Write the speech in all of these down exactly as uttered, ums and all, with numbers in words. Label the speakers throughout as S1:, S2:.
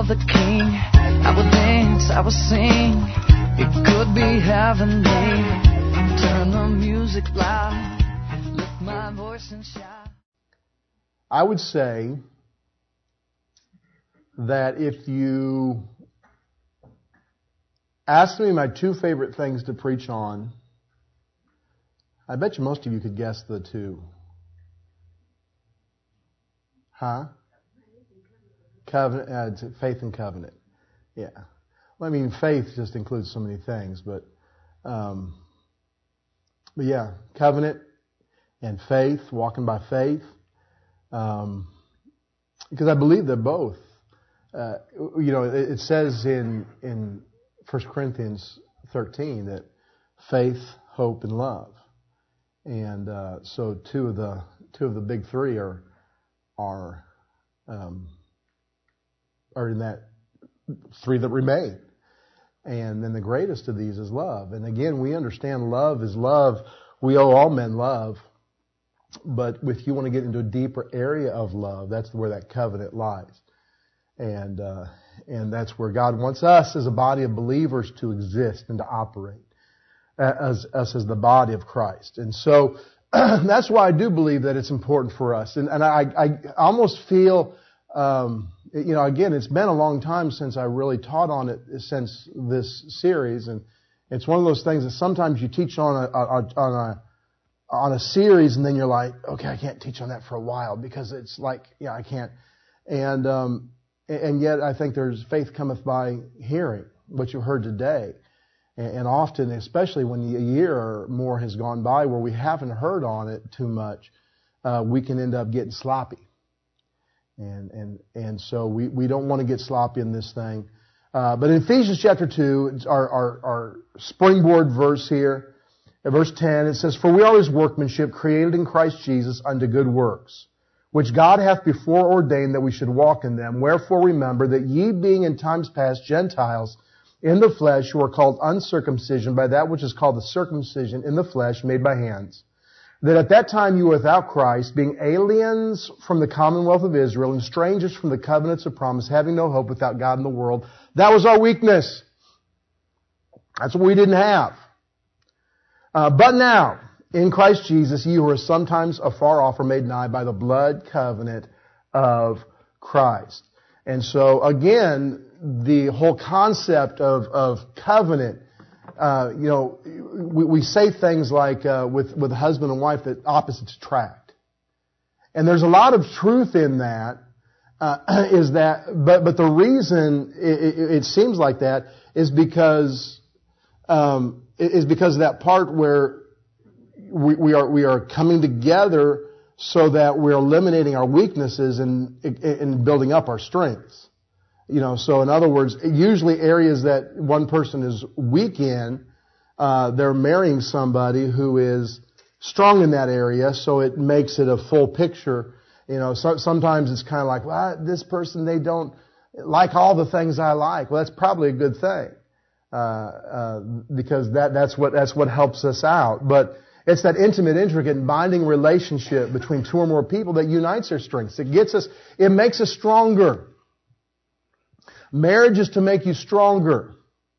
S1: of the King. I will dance, I will sing. It could be heavenly. Turn the music loud. Lift my voice and shout.
S2: I would say that if you asked me my two favorite things to preach on, I bet you most of you could guess the two. Huh? Covenant, uh, faith and covenant. Yeah. Well, I mean, faith just includes so many things, but, um, but yeah, covenant and faith, walking by faith, um, because I believe they're both. Uh, you know, it, it says in in First Corinthians thirteen that faith, hope, and love, and uh, so two of the two of the big three are are um, are in that three that remain. And then the greatest of these is love. And again, we understand love is love. We owe all men love. But if you want to get into a deeper area of love, that's where that covenant lies. And uh, and that's where God wants us as a body of believers to exist and to operate as us as the body of Christ. And so that's why I do believe that it's important for us. And, and I, I almost feel, um, you know, again, it's been a long time since I really taught on it since this series. And it's one of those things that sometimes you teach on a, a on a on a series and then you're like, okay, I can't teach on that for a while because it's like, yeah, I can't. And um, and yet I think there's faith cometh by hearing what you heard today. And often, especially when a year or more has gone by where we haven't heard on it too much, uh, we can end up getting sloppy. And and and so we, we don't want to get sloppy in this thing. Uh, but in Ephesians chapter two, it's our, our, our springboard verse here. At verse ten, it says, "For we are His workmanship, created in Christ Jesus unto good works, which God hath before ordained that we should walk in them. Wherefore remember that ye being in times past Gentiles, in the flesh, who are called uncircumcision by that which is called the circumcision in the flesh made by hands, that at that time you were without Christ, being aliens from the commonwealth of Israel and strangers from the covenants of promise, having no hope without God in the world." That was our weakness. That's what we didn't have. Uh, but now, in Christ Jesus, ye who are sometimes afar off are made nigh by the blood covenant of Christ. And so, again, the whole concept of, of covenant, uh, you know, we, we say things like uh, with, with husband and wife that opposites attract. And there's a lot of truth in that, uh, is that, but, but the reason it, it, it seems like that is because, um, is because of that part where we, we are, we are coming together so that we're eliminating our weaknesses and, and building up our strengths. You know, so in other words, usually areas that one person is weak in, uh, they're marrying somebody who is strong in that area, so it makes it a full picture. You know, so, sometimes it's kind of like, well, this person, they don't like all the things I like. Well, that's probably a good thing, uh, uh, because that, that's what, that's what helps us out. But it's that intimate, intricate, and binding relationship between two or more people that unites our strengths. It gets us, it makes us stronger. Marriage is to make you stronger,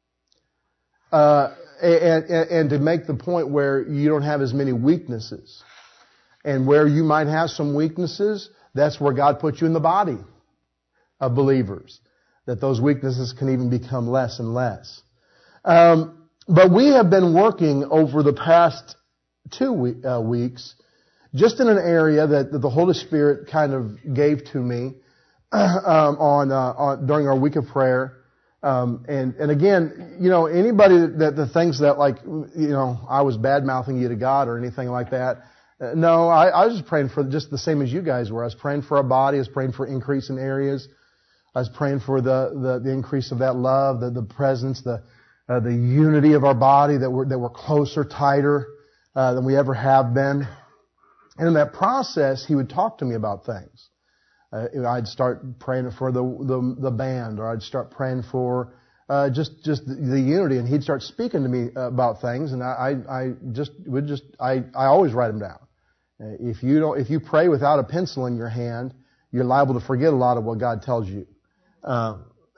S2: uh, and, and, and to make the point where you don't have as many weaknesses. And where you might have some weaknesses, that's where God put you in the body of believers. That those weaknesses can even become less and less. Um, but we have been working over the past two we, uh, weeks just in an area that, that the Holy Spirit kind of gave to me. Um, on, uh, on during our week of prayer, um, and and again, you know, anybody that, that thinks that like, you know, I was bad mouthing you to God or anything like that. Uh, no, I, I was just praying for just the same as you guys were. I was praying for our body. I was praying for increase in areas. I was praying for the the, the increase of that love, the the presence, the uh, the unity of our body, that we're that we're closer, tighter uh, than we ever have been. And in that process, He would talk to me about things. Uh, I'd start praying for the, the the band, or I'd start praying for uh, just just the, the unity, and He'd start speaking to me about things, and I I, I just would just I, I always write them down. Uh, if you don't if you pray without a pencil in your hand, you're liable to forget a lot of what God tells you. Uh,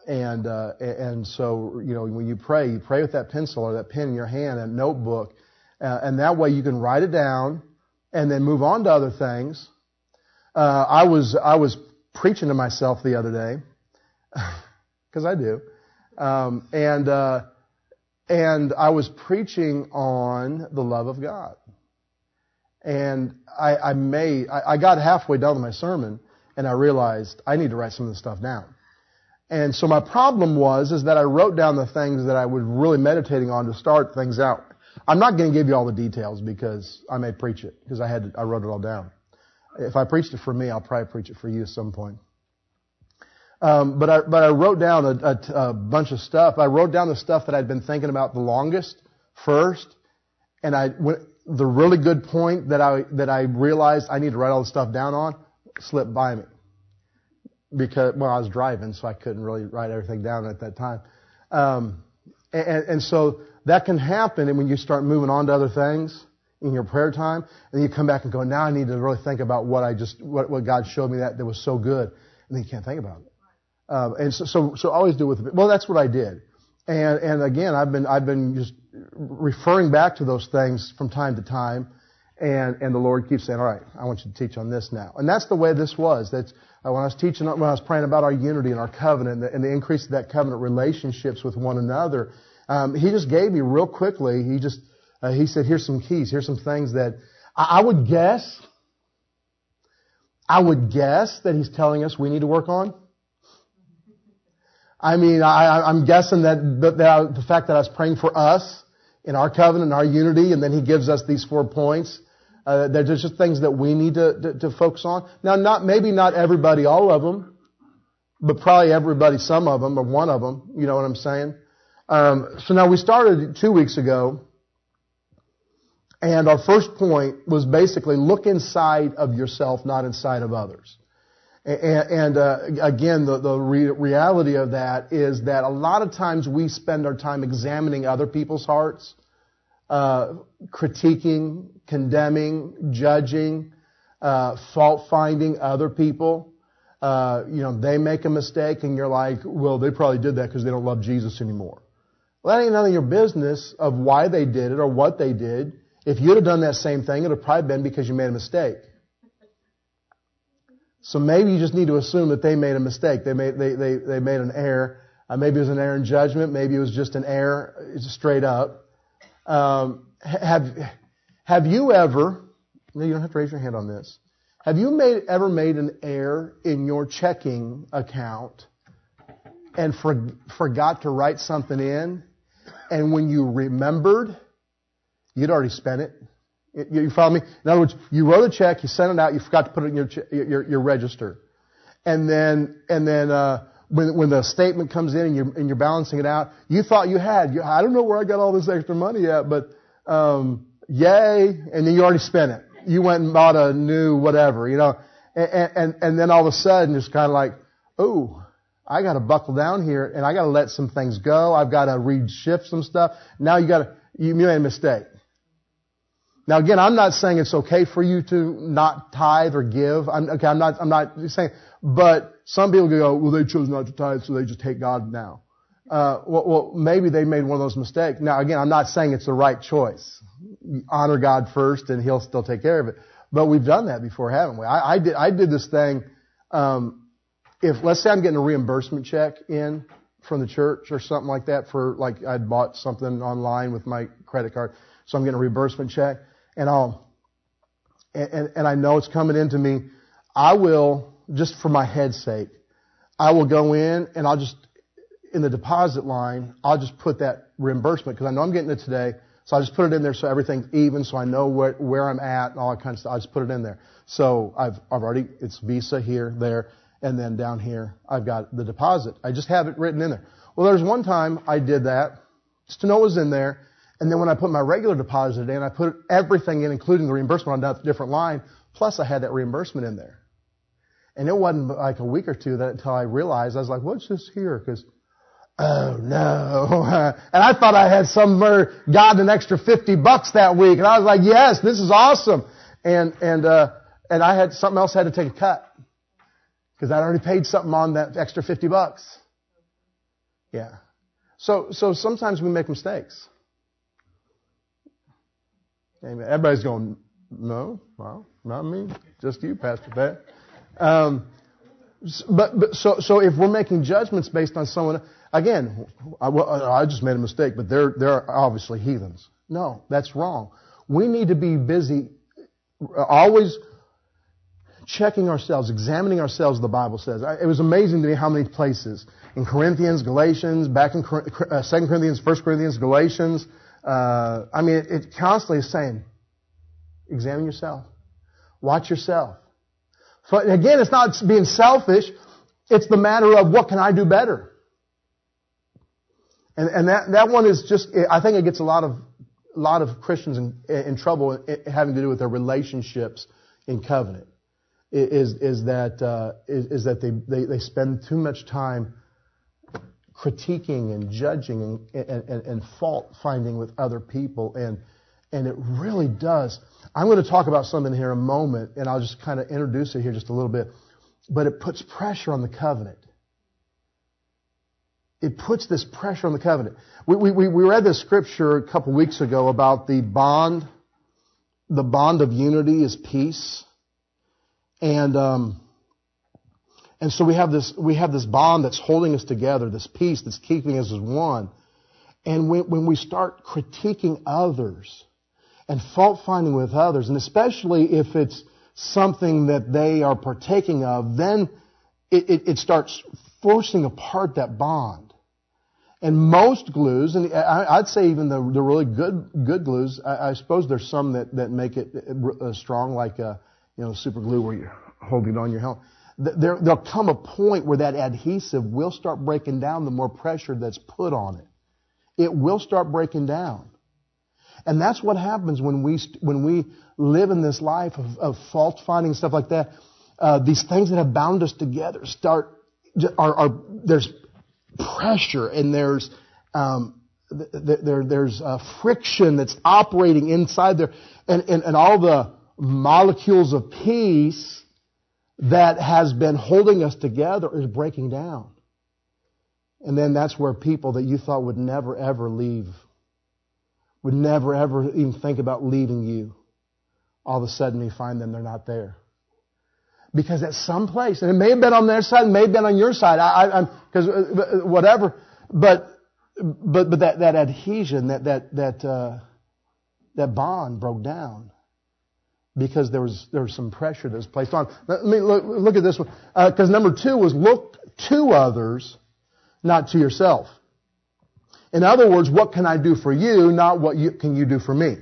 S2: And, uh, and so, you know, when you pray, you pray with that pencil or that pen in your hand, a notebook, uh, and that way you can write it down and then move on to other things. Uh, I was, I was preaching to myself the other day, because I do. Um, and, uh, and I was preaching on the love of God. And I, I made, I, I got halfway done with my sermon and I realized I need to write some of this stuff down. And so my problem was, is that I wrote down the things that I was really meditating on to start things out. I'm not going to give you all the details because I may preach it, because I had to, I wrote it all down. If I preached it for me, I'll probably preach it for you at some point. Um, but I, but I wrote down a, a, a bunch of stuff. I wrote down the stuff that I'd been thinking about the longest first. And I, when, the really good point that I, that I realized I need to write all the stuff down on slipped by me. Because, well, I was driving, so I couldn't really write everything down at that time. Um, and, and so that can happen, and when you start moving on to other things in your prayer time, and you come back and go, now I need to really think about what I just, what, what God showed me that, that was so good, and then you can't think about it. Um, and so, so, so always do it with, well, that's what I did. And, and again, I've been, I've been just referring back to those things from time to time, and, and the Lord keeps saying, all right, I want you to teach on this now. And that's the way this was. That's, uh, when I was teaching, when I was praying about our unity and our covenant and the, and the increase of that covenant relationships with one another, um, He just gave me real quickly, He just, uh, He said, here's some keys, here's some things that I, I would guess, I would guess that He's telling us we need to work on. I mean, I, I'm guessing that, that, that I, the fact that I was praying for us in our covenant and our unity, and then He gives us these four points. Uh, they're just things that we need to, to, to focus on. Now, not maybe not everybody, all of them, but probably everybody, some of them, or one of them. You know what I'm saying? Um, so now we started two weeks ago, and our first point was basically look inside of yourself, not inside of others. And, and uh, again, the, the re- reality of that is that a lot of times we spend our time examining other people's hearts, uh, critiquing, condemning, judging, uh, fault-finding other people. Uh, you know, they make a mistake and you're like, well, they probably did that because they don't love Jesus anymore. Well, that ain't none of your business of why they did it or what they did. If you'd have done that same thing, it would have probably been because you made a mistake. So maybe you just need to assume that they made a mistake. They made, they, they, they made an error. Uh, maybe it was an error in judgment. Maybe it was just an error. It's straight up. Um, have, have you ever, no, you don't have to raise your hand on this. Have you made, ever made an error in your checking account and for, forgot to write something in? And when you remembered, you'd already spent it? You follow me? In other words, you wrote a check, you sent it out, you forgot to put it in your your, your register, and then and then uh, when when the statement comes in and you're and you're balancing it out, you thought you had. You, I don't know where I got all this extra money at, but um, yay! And then you already spent it. You went and bought a new whatever, you know, and and, and then all of a sudden it's kind of like, oh, I got to buckle down here and I got to let some things go. I've got to reshift some stuff. Now you got to you made a mistake. Now again, I'm not saying it's okay for you to not tithe or give. I'm, okay, I'm not, I'm not saying, but some people go, well, they chose not to tithe, so they just hate God now. Uh, well, well, maybe they made one of those mistakes. Now again, I'm not saying it's the right choice. You honor God first and He'll still take care of it. But we've done that before, haven't we? I, I did, I did this thing, um, if, let's say I'm getting a reimbursement check in from the church or something like that for, like, I'd bought something online with my credit card, so I'm getting a reimbursement check. And I'll, and, and I know it's coming into me. I will, just for my head's sake, I will go in and I'll just, in the deposit line, I'll just put that reimbursement because I know I'm getting it today. So I just put it in there so everything's even, so I know where, where I'm at and all that kind of stuff. I just put it in there. So I've, I've already, it's Visa here, there, and then down here, I've got the deposit. I just have it written in there. Well, there's one time I did that just to know it was in there. And then when I put my regular deposit in, I put everything in, including the reimbursement on a different line. Plus, I had that reimbursement in there. And it wasn't like a week or two that until I realized, I was like, what's this here? Because, oh no. And I thought I had some, got an extra fifty bucks that week. And I was like, yes, this is awesome. And, and, uh, and I had, something else had to take a cut. Because I'd already paid something on that extra fifty bucks. Yeah. So, so sometimes we make mistakes. Amen. Everybody's going, no, well, not me, just you, Pastor Pat. Um, but, but so, so if we're making judgments based on someone, again, I, well, I just made a mistake, but they're they're obviously heathens. No, that's wrong. We need to be busy, always checking ourselves, examining ourselves, the Bible says. It was amazing to me how many places. In Corinthians, Galatians, back in uh, Second Corinthians, First Corinthians, Galatians. Uh, I mean, it, it constantly is saying, examine yourself. Watch yourself. So again, it's not being selfish. It's the matter of what can I do better? And, and that, that one is just, I think it gets a lot of, a lot of Christians in, in trouble having to do with their relationships in covenant. Is, is that, uh, is, is that they, they, they spend too much time critiquing and judging and, and, and, and fault finding with other people. And, and it really does. I'm going to talk about something here in a moment, and I'll just kind of introduce it here just a little bit. But it puts pressure on the covenant. It puts this pressure on the covenant. We, we, we read this scripture a couple weeks ago about the bond. The bond of unity is peace. And, um, and so we have this, we have this bond that's holding us together, this peace that's keeping us as one. And when, when we start critiquing others and fault finding with others, and especially if it's something that they are partaking of, then it, it, it starts forcing apart that bond. And most glues, and I'd say even the, the really good good glues, I, I suppose there's some that, that make it uh, strong, like uh, you know, super glue where you're holding it on your helmet. There, there'll come a point where that adhesive will start breaking down the more pressure that's put on it. It will start breaking down. And that's what happens when we when we live in this life of, of fault finding and stuff like that. Uh, these things that have bound us together start are, are there's pressure and there's um, there there's uh, friction that's operating inside there, and, and and all the molecules of peace that has been holding us together is breaking down. And then that's where people that you thought would never ever leave, would never ever even think about leaving you, all of a sudden you find them, they're not there. Because at some place, and it may have been on their side, it may have been on your side, I, I'm, because whatever, but but but that, that adhesion, that that that uh, that bond broke down. Because there was there was some pressure that was placed on. Let me look, look at this one. Because uh, number two was look to others, not to yourself. In other words, what can I do for you, not what you, can you do for me?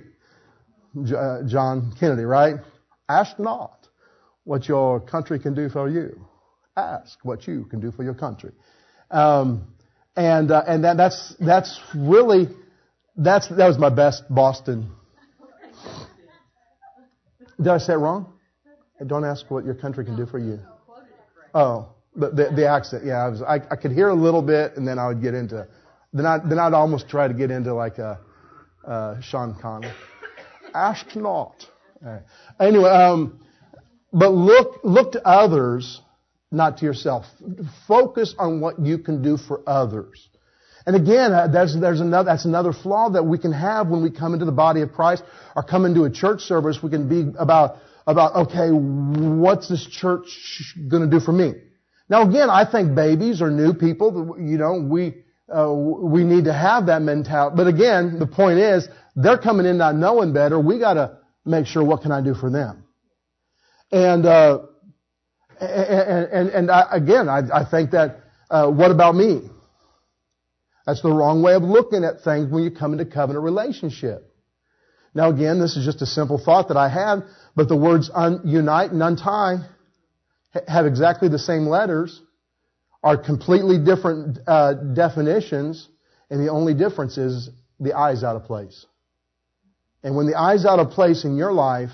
S2: Uh, John Kennedy, right? Ask not what your country can do for you. Ask what you can do for your country. Um, and uh, and that, that's that's really that's that was my best Boston. Did I say it wrong? Don't ask what your country can do for you. Oh, the the, the accent. Yeah, I, was, I I could hear a little bit, and then I would get into. Then I then I'd almost try to get into like a uh, Sean Connery. Ask not. All right. Anyway, um, but look look to others, not to yourself. Focus on what you can do for others. And again, there's, there's another, that's another flaw that we can have when we come into the body of Christ or come into a church service. We can be about, about, okay, what's this church going to do for me? Now again, I think babies or new people, you know, we, uh, we need to have that mentality. But again, the point is, they're coming in not knowing better. We gotta make sure, what can I do for them? And, uh, and, and, and I, again, I, I think that, uh, what about me? That's the wrong way of looking at things when you come into covenant relationship. Now again, this is just a simple thought that I had, but the words un- unite and untie have exactly the same letters, are completely different uh, definitions, and the only difference is the I's out of place. And when the I's out of place in your life,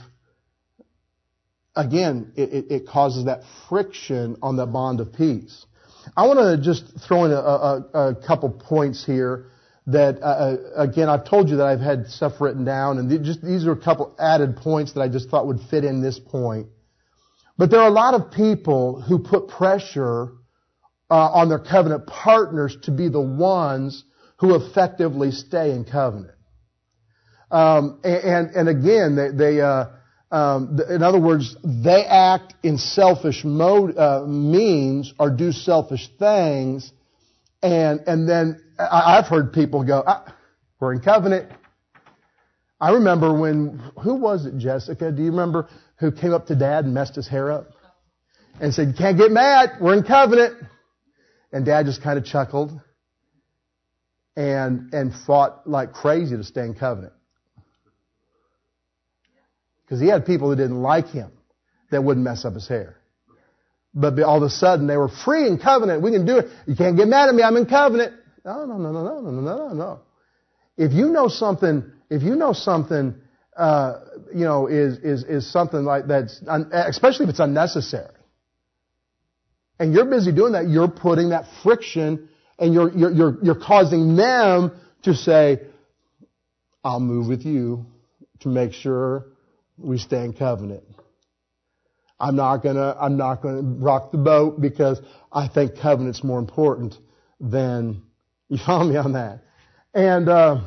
S2: again, it, it, it causes that friction on that bond of peace. I want to just throw in a, a, a couple points here that, uh, again, I've told you that I've had stuff written down, and just these are a couple added points that I just thought would fit in this point. But there are a lot of people who put pressure uh, on their covenant partners to be the ones who effectively stay in covenant. Um, and, and again, they, they uh, um, in other words, they act in selfish mode, uh, means or do selfish things, and and then I, I've heard people go, ah, "We're in covenant." I remember when, who was it, Jessica? Do you remember who came up to Dad and messed his hair up and said, "You can't get mad. We're in covenant." And Dad just kind of chuckled and and fought like crazy to stay in covenant. Because he had people that didn't like him that wouldn't mess up his hair. But all of a sudden they were free in covenant. We can do it. You can't get mad at me. I'm in covenant. No, no, no, no, no, no, no, no, no. If you know something, if you know something, uh, you know, is is is something like that's, un, especially if it's unnecessary, and you're busy doing that, you're putting that friction, and you're you're you're, you're causing them to say, "I'll move with you to make sure we stay in covenant. I'm not gonna, I'm not gonna rock the boat because I think covenant's more important than," you follow me on that? And, uh,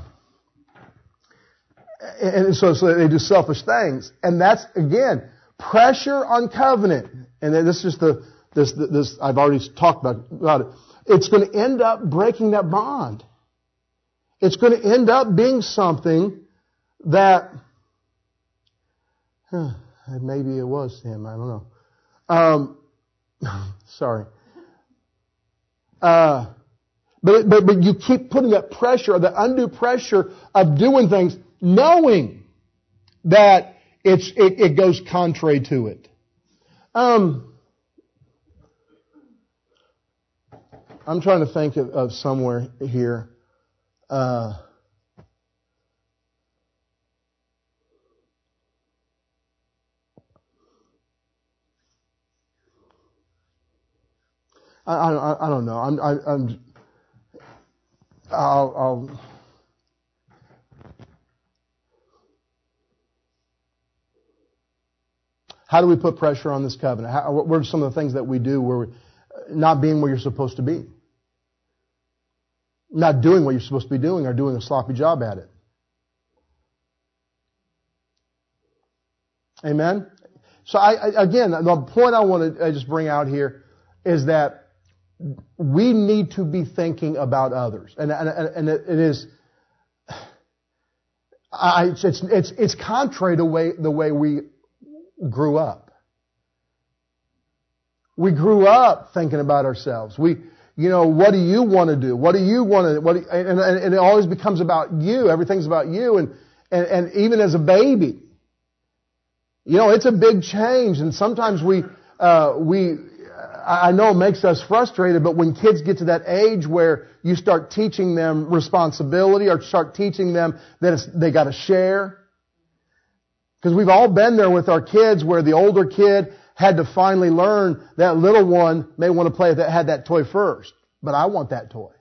S2: and so, so they do selfish things. And that's, again, pressure on covenant. And this is just the, this, this, I've already talked about, about it. It's going to end up breaking that bond. It's going to end up being something that, Huh, maybe it was him. I don't know. Um, sorry. Uh, but, but, but you keep putting that pressure, the undue pressure of doing things, knowing that it's, it, it goes contrary to it. Um, I'm trying to think of, of somewhere here. Uh, I, I, I don't know. I'm, I, I'm, I'll, I'll, how do we put pressure on this covenant? How, what are some of the things that we do where we're not being where you're supposed to be? Not doing what you're supposed to be doing or doing a sloppy job at it. Amen? So I, I again, the point I want to just bring out here is that we need to be thinking about others, and and, and it, it is, I, it's it's it's contrary to way the way we grew up. We grew up thinking about ourselves. We, you know, what do you want to do? What do you want to? What? Do, and, and, and it always becomes about you. Everything's about you, and and and even as a baby, you know, it's a big change, and sometimes we uh, we. I know it makes us frustrated, but when kids get to that age where you start teaching them responsibility or start teaching them that it's, they got to share, because we've all been there with our kids where the older kid had to finally learn that little one may want to play that had that toy first, but I want that toy.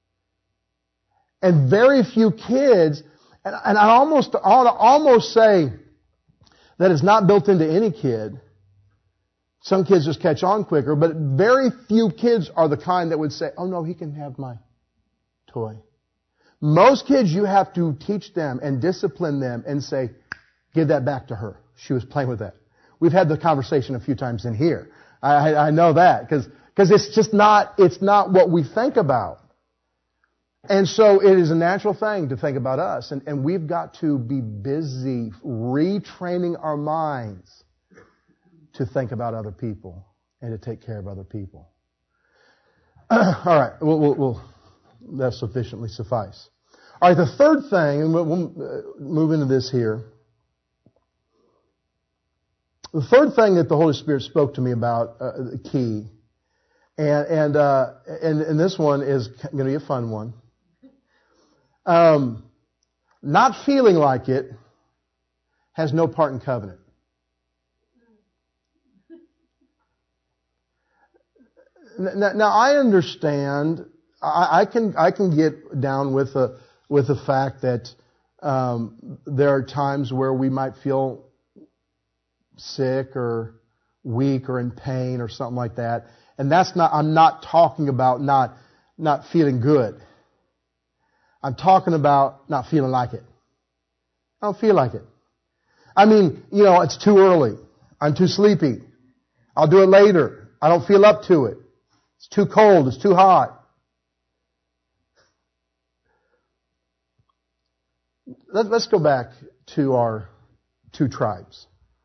S2: And very few kids, and, and I almost I want to almost say that it's not built into any kid. Some kids just catch on quicker, but very few kids are the kind that would say, "Oh no, he can have my toy." Most kids, you have to teach them and discipline them and say, "Give that back to her. She was playing with that." We've had the conversation a few times in here. I, I know that because because it's just not it's not what we think about. And so it is a natural thing to think about us, and, and we've got to be busy retraining our minds to think about other people and to take care of other people. All right, we'll, we'll, we'll, that sufficiently suffice. All right, the third thing, and we'll, we'll move into this here. The third thing that the Holy Spirit spoke to me about, uh, the key, and and, uh, and and this one is going to be a fun one. Um, not feeling like it has no part in covenant. Now, now I understand. I, I can I can get down with the with the fact that um, there are times where we might feel sick or weak or in pain or something like that. And that's not, I'm not talking about not, not feeling good. I'm talking about not feeling like it. I don't feel like it. I mean, you know, it's too early. I'm too sleepy. I'll do it later. I don't feel up to it. It's too cold. It's too hot. Let's go back to our two tribes.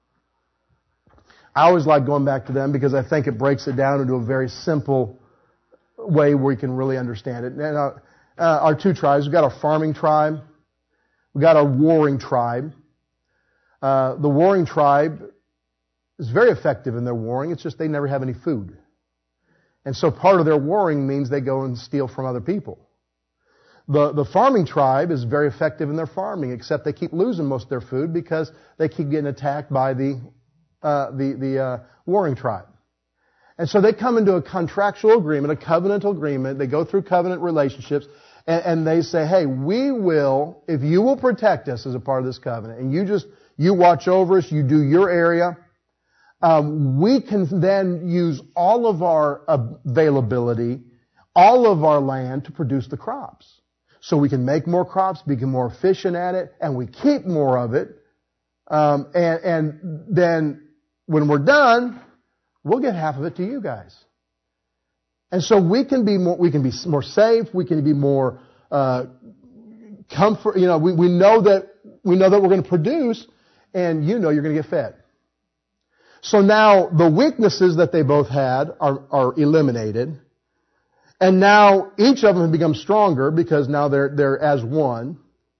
S2: I always like going back to them because I think it breaks it down into a very simple way where we can really understand it. And uh, uh, our two tribes, we've got our farming tribe. We've got our warring tribe. Uh, the warring tribe is very effective in their warring. It's just they never have any food. And so part of their warring means they go and steal from other people. The, the farming tribe is very effective in their farming, except they keep losing most of their food because they keep getting attacked by the, uh, the, the, uh, warring tribe. And so they come into a contractual agreement, a covenantal agreement. They go through covenant relationships and, and they say, hey, we will, if you will protect us as a part of this covenant and you just, you watch over us, you do your area, um, we can then use all of our availability, all of our land to produce the crops. So we can make more crops, become more efficient at it, and we keep more of it. Um, and, and then when we're done, we'll get half of it to you guys. And so we can be more, we can be more safe. We can be more uh, comfort. You know, we, we know that we know that we're going to produce, and you know you're going to get fed. So now the weaknesses that they both had are, are eliminated. And now each of them have become stronger because now they're, they're as one.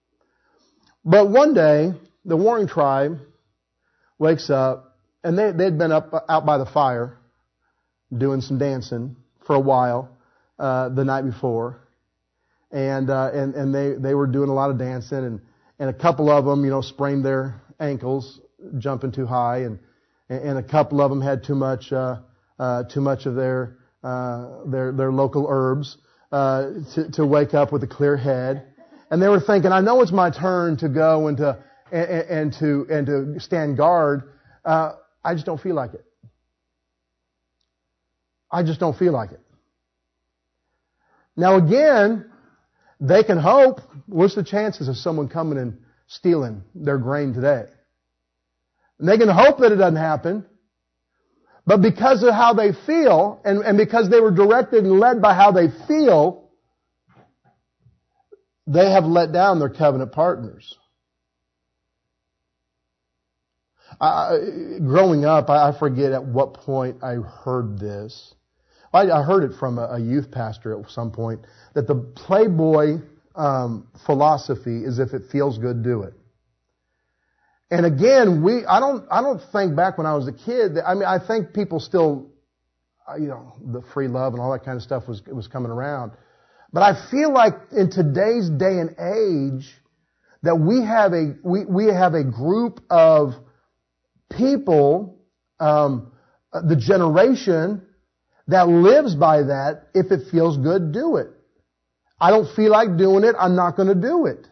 S2: But one day, the warring tribe wakes up, and they, they'd been up out by the fire doing some dancing for a while uh, the night before. And, uh, and, and they, they were doing a lot of dancing, and, and a couple of them, you know, sprained their ankles jumping too high, and, and a couple of them had too much, uh, uh, too much of their, Uh, their their local herbs uh, to, to wake up with a clear head, and they were thinking, I know it's my turn to go and to and, and to and to stand guard. Uh, I just don't feel like it. I just don't feel like it. Now again, they can hope. What's the chances of someone coming and stealing their grain today? And they can hope that it doesn't happen. But because of how they feel, and, and because they were directed and led by how they feel, they have let down their covenant partners. I, growing up, I, I forget at what point I heard this. I, I heard it from a, a youth pastor at some point, that the Playboy um, philosophy is if it feels good, do it. And again, we, I don't, I don't think back when I was a kid, that, I mean, I think people still, you know, the free love and all that kind of stuff was, was coming around. But I feel like in today's day and age, that we have a, we, we have a group of people, um, the generation that lives by that, if it feels good, do it. I don't feel like doing it, I'm not going to do it.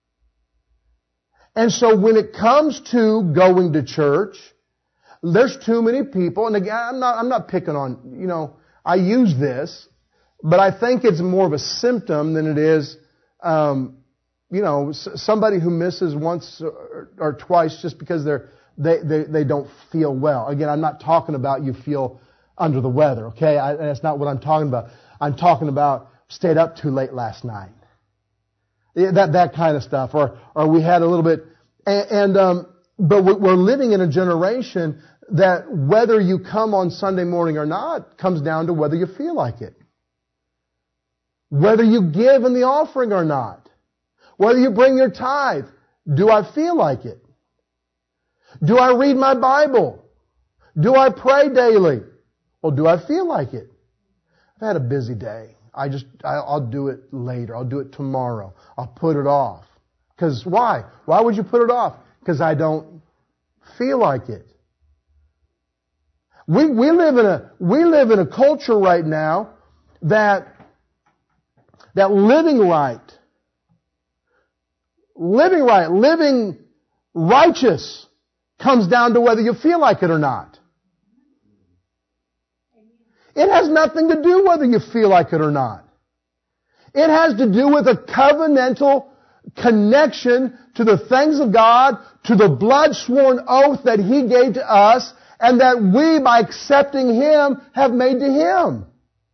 S2: And so when it comes to going to church, there's too many people, and again, I'm not, I'm not picking on, you know, I use this, but I think it's more of a symptom than it is, um, you know, somebody who misses once or, or twice just because they're, they, they, they don't feel well. Again, I'm not talking about you feel under the weather, okay? I, that's not what I'm talking about. I'm talking about stayed up too late last night. That that kind of stuff, or or we had a little bit, and, and um, but we're living in a generation that whether you come on Sunday morning or not comes down to whether you feel like it, whether you give in the offering or not, whether you bring your tithe. Do I feel like it? Do I read my Bible? Do I pray daily, or do I feel like it? I've had a busy day. I just, I'll do it later. I'll do it tomorrow. I'll put it off. Because why? Why would you put it off? Because I don't feel like it. We, we live in a, we live in a culture right now that, that living right, living right, living righteous comes down to whether you feel like it or not. It has nothing to do whether you feel like it or not. It has to do with a covenantal connection to the things of God, to the blood-sworn oath that He gave to us, and that we, by accepting Him, have made to Him.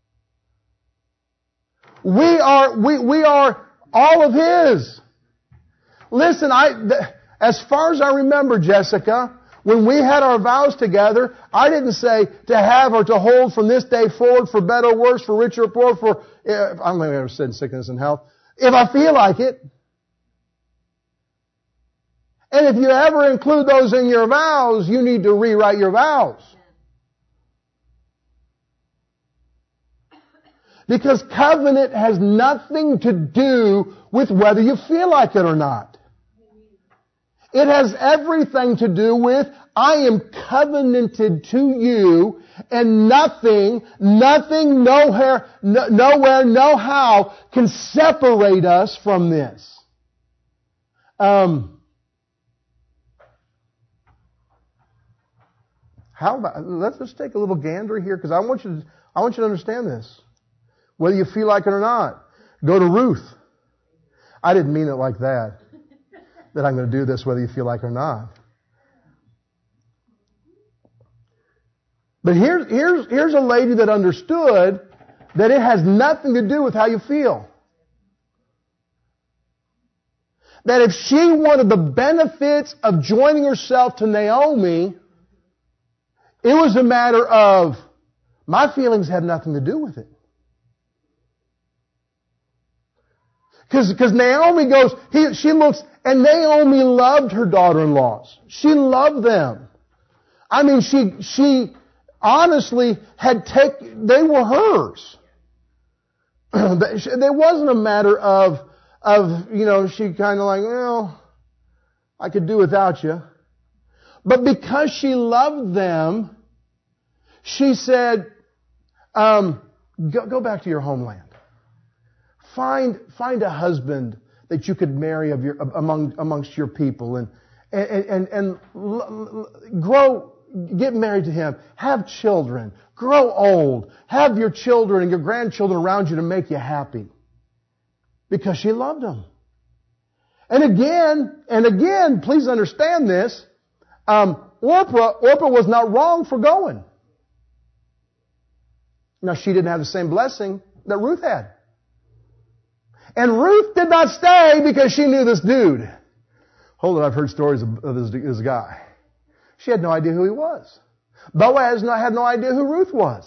S2: We are, we, we are all of His. Listen, I, th- as far as I remember, Jessica, when we had our vows together, I didn't say to have or to hold from this day forward for better or worse, for richer or poor, for, uh, I don't think I ever said sickness and health, if I feel like it. And if you ever include those in your vows, you need to rewrite your vows. Because covenant has nothing to do with whether you feel like it or not. It has everything to do with, I am covenanted to you, and nothing, nothing, nowhere, no, nowhere, no how can separate us from this. Um... How about, let's just take a little gander here, because I want you to, I want you to understand this. Whether you feel like it or not. Go to Ruth. I didn't mean it like that. That I'm going to do this whether you feel like it or not. But here's, here's, here's a lady that understood that it has nothing to do with how you feel. That if she wanted the benefits of joining herself to Naomi, it was a matter of, my feelings had nothing to do with it. Because because Naomi goes, he, she looks, and Naomi loved her daughter-in-laws. She loved them. I mean, she she honestly had taken, they were hers. There wasn't a matter of, of you know, she kind of like, well, I could do without you. But because she loved them, she said, um, go, go back to your homeland. Find find a husband that you could marry of your among amongst your people, and and and, and l- l- grow, get married to him. Have children. Grow old. Have your children and your grandchildren around you to make you happy. Because she loved them. And again, and again, please understand this. Um, Orpah, Orpah was not wrong for going. Now, she didn't have the same blessing that Ruth had. And Ruth did not stay because she knew this dude. Hold it, I've heard stories of this, this guy. She had no idea who he was. Boaz had no idea who Ruth was.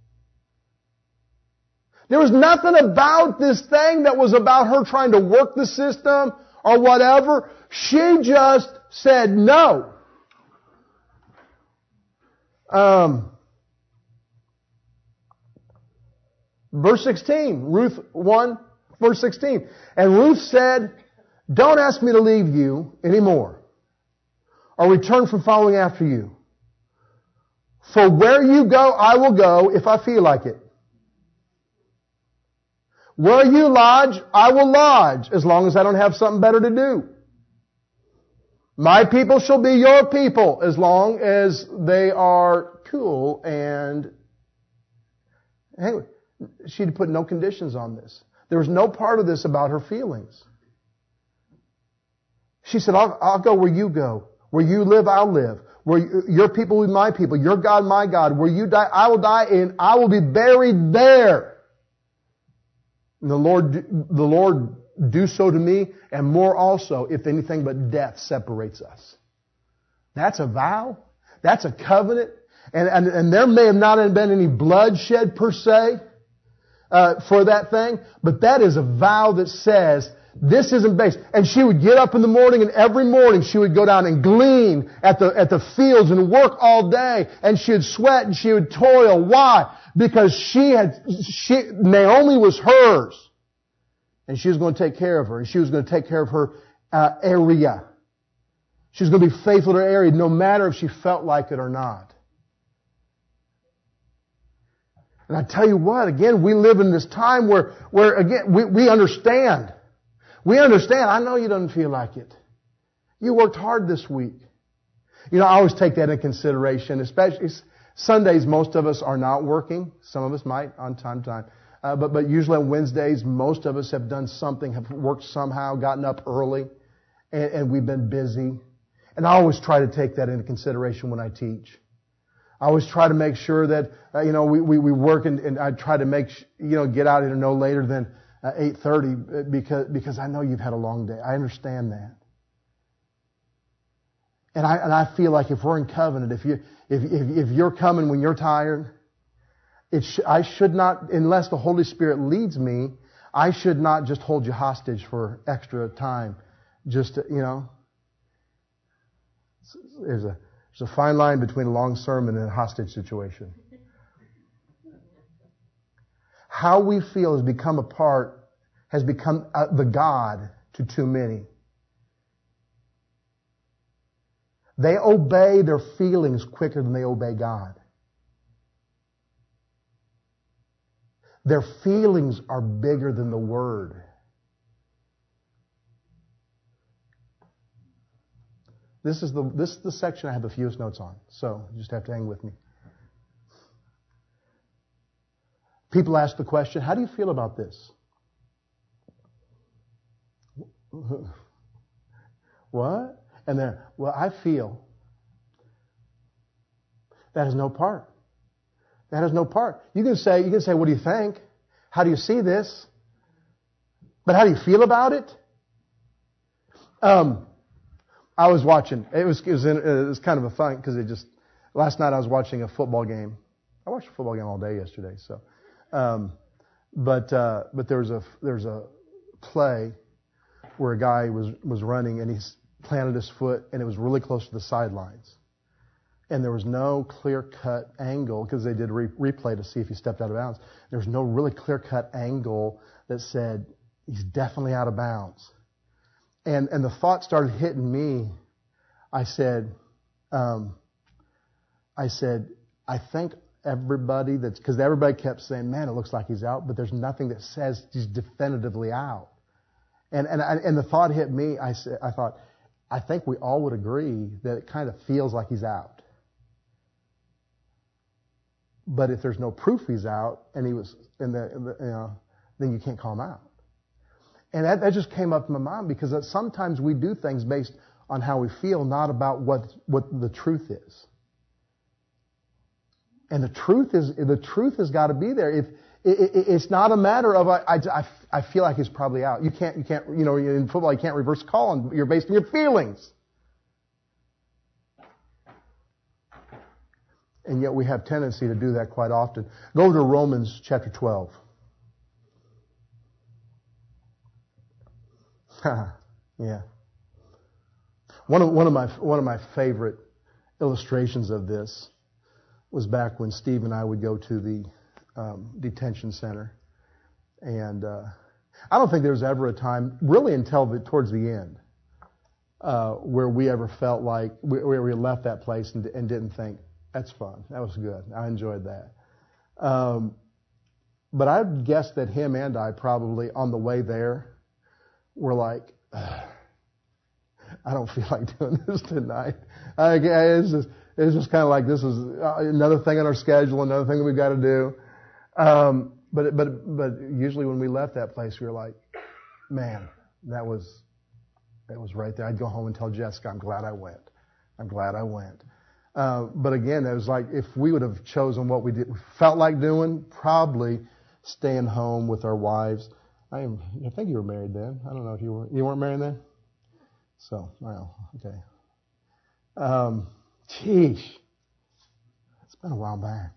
S2: There was nothing about this thing that was about her trying to work the system or whatever. She just said no. Um, verse sixteen, Ruth one, verse sixteen. And Ruth said, don't ask me to leave you anymore or return from following after you. For where you go, I will go if I feel like it. Where you lodge, I will lodge as long as I don't have something better to do. My people shall be your people as long as they are cool and... Anyway, she'd put no conditions on this. There was no part of this about her feelings. She said, I'll, I'll go where you go. Where you live, I'll live. Where you, your people will be my people. Your God, my God. Where you die, I will die, and I will be buried there. And the Lord, the Lord do so to me, and more also, if anything but death separates us. That's a vow. That's a covenant. And, and, and there may have not been any bloodshed per se uh, for that thing, but that is a vow that says, this isn't based. And she would get up in the morning, and every morning she would go down and glean at the at the fields and work all day, and she would sweat and she would toil. Why? Because she had she Naomi was hers, and she was going to take care of her, and she was going to take care of her uh, area. She was going to be faithful to her area, no matter if she felt like it or not. And I tell you what, again, we live in this time where where again we, we understand. We understand. I know you don't feel like it. You worked hard this week. You know, I always take that into consideration, especially Sundays, most of us are not working. Some of us might on time to time. Uh, but, but usually on Wednesdays, most of us have done something, have worked somehow, gotten up early, and, and we've been busy. And I always try to take that into consideration when I teach. I always try to make sure that, uh, you know, we, we, we work and, and I try to make, sh- you know, get out here no later than uh, eight thirty because, because I know you've had a long day. I understand that. And I, and I feel like if we're in covenant, if you, if, if, if you're coming when you're tired, it sh- I should not, unless the Holy Spirit leads me, I should not just hold you hostage for extra time. Just to, you know, there's a, there's a fine line between a long sermon and a hostage situation. How we feel has become a part, has become uh, the God to too many. They obey their feelings quicker than they obey God. Their feelings are bigger than the Word. This is the this is the section I have the fewest notes on, so you just have to hang with me. People ask the question, how do you feel about this? What? And they're, well, I feel. That has no part. That has no part. You can say, you can say, what do you think? How do you see this? But how do you feel about it? Um, I was watching. It was it was, in, it was kind of a fun because it just last night I was watching a football game. I watched a football game all day yesterday. So, um, but uh, but there was a there's a play where a guy was was running and he planted his foot and it was really close to the sidelines. And there was no clear-cut angle, because they did re- replay to see if he stepped out of bounds. There was no really clear-cut angle that said, he's definitely out of bounds. And and the thought started hitting me. I said, um, I said, I think everybody that's, because everybody kept saying, man, it looks like he's out, but there's nothing that says he's definitively out. And and I, and the thought hit me. I said, I thought, I think we all would agree that it kind of feels like he's out. But if there's no proof he's out, and he was in the, in the you know, then you can't call him out. And that, that just came up in my mind because sometimes we do things based on how we feel, not about what what the truth is. And the truth is the truth has got to be there. If it, it, it's not a matter of I, I, I feel like he's probably out. You can't you can't you know in football you can't reverse call, and you're based on your feelings. And yet we have tendency to do that quite often. Go to Romans chapter twelve. Yeah. One of one of my one of my favorite illustrations of this was back when Steve and I would go to the um, detention center, and uh, I don't think there was ever a time, really until the, towards the end, uh, where we ever felt like we, where we left that place and, and didn't think, that's fun. That was good. I enjoyed that. Um, but I'd guess that him and I probably on the way there were like, I don't feel like doing this tonight. I, it's just, it's just kind of like this is another thing on our schedule, another thing that we've got to do. Um, but but but usually when we left that place, we were like, man, that was that was right there. I'd go home and tell Jessica, I'm glad I went. I'm glad I went. Uh, but again, it was like if we would have chosen what we did, felt like doing, probably staying home with our wives. I am, I think you were married then. I don't know if you were. You weren't married then? So, well, okay. Um, geez. It's been a while back.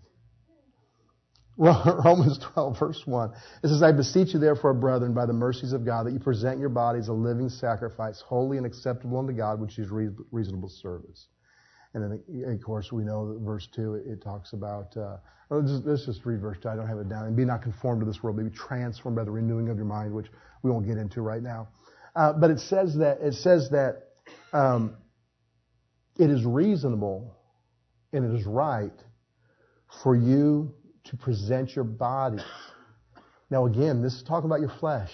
S2: Romans twelve, verse one. It says, I beseech you therefore, brethren, by the mercies of God, that you present your bodies a living sacrifice, holy and acceptable unto God, which is reasonable service. And then, of course, we know that verse two, it, it talks about, uh, let's, just, let's just read verse two. I don't have it down. And be not conformed to this world, but be transformed by the renewing of your mind, which we won't get into right now. Uh, but it says that, it says that, um, it is reasonable and it is right for you to present your body. Now again, this is talking about your flesh.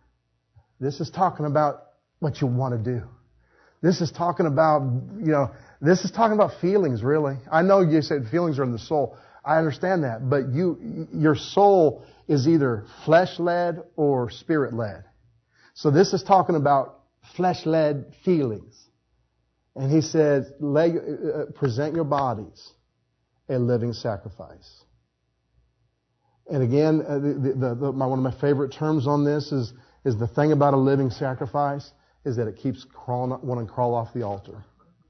S2: This is talking about what you want to do. This is talking about, you know, This is talking about feelings, really. I know you said feelings are in the soul. I understand that. But you, your soul is either flesh-led or spirit-led. So this is talking about flesh-led feelings. And he says, lay, uh, present your bodies a living sacrifice. And again, uh, the, the, the, my, one of my favorite terms on this is, is the thing about a living sacrifice is that it keeps crawling, wanting to crawl off the altar.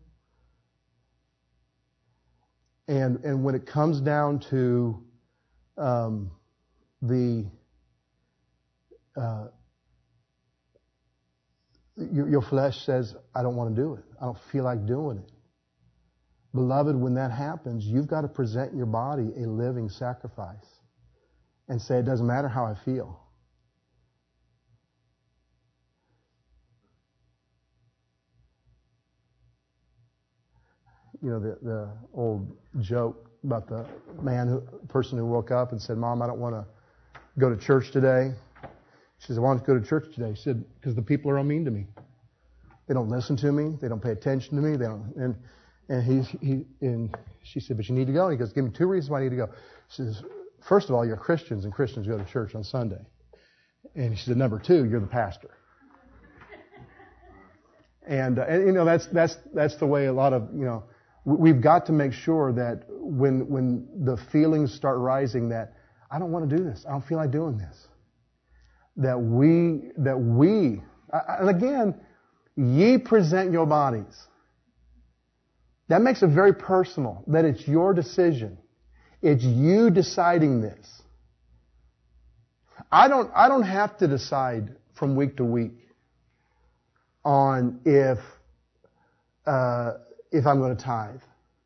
S2: And and when it comes down to um, the uh, your, your flesh says, I don't want to do it. I don't feel like doing it. Beloved, when that happens, you've got to present your body a living sacrifice and say, it doesn't matter how I feel. You know, the, the old joke about the man, who, person who woke up and said, Mom, I don't want to go to church today. She said, why don't you go to church today? She said, because the people are all mean to me. They don't listen to me. They don't pay attention to me. They don't. And and he he and she said, but you need to go. And he goes, give me two reasons why I need to go. She says, first of all, you're Christians, and Christians go to church on Sunday. And she said, number two, you're the pastor. And, uh, and you know, that's that's that's the way a lot of, you know, we've got to make sure that when when the feelings start rising that I don't want to do this, I don't feel like doing this, that we that we and again, ye present your bodies. That makes it very personal. That it's your decision. It's you deciding this. I don't I don't have to decide from week to week on if uh, if I'm going to tithe.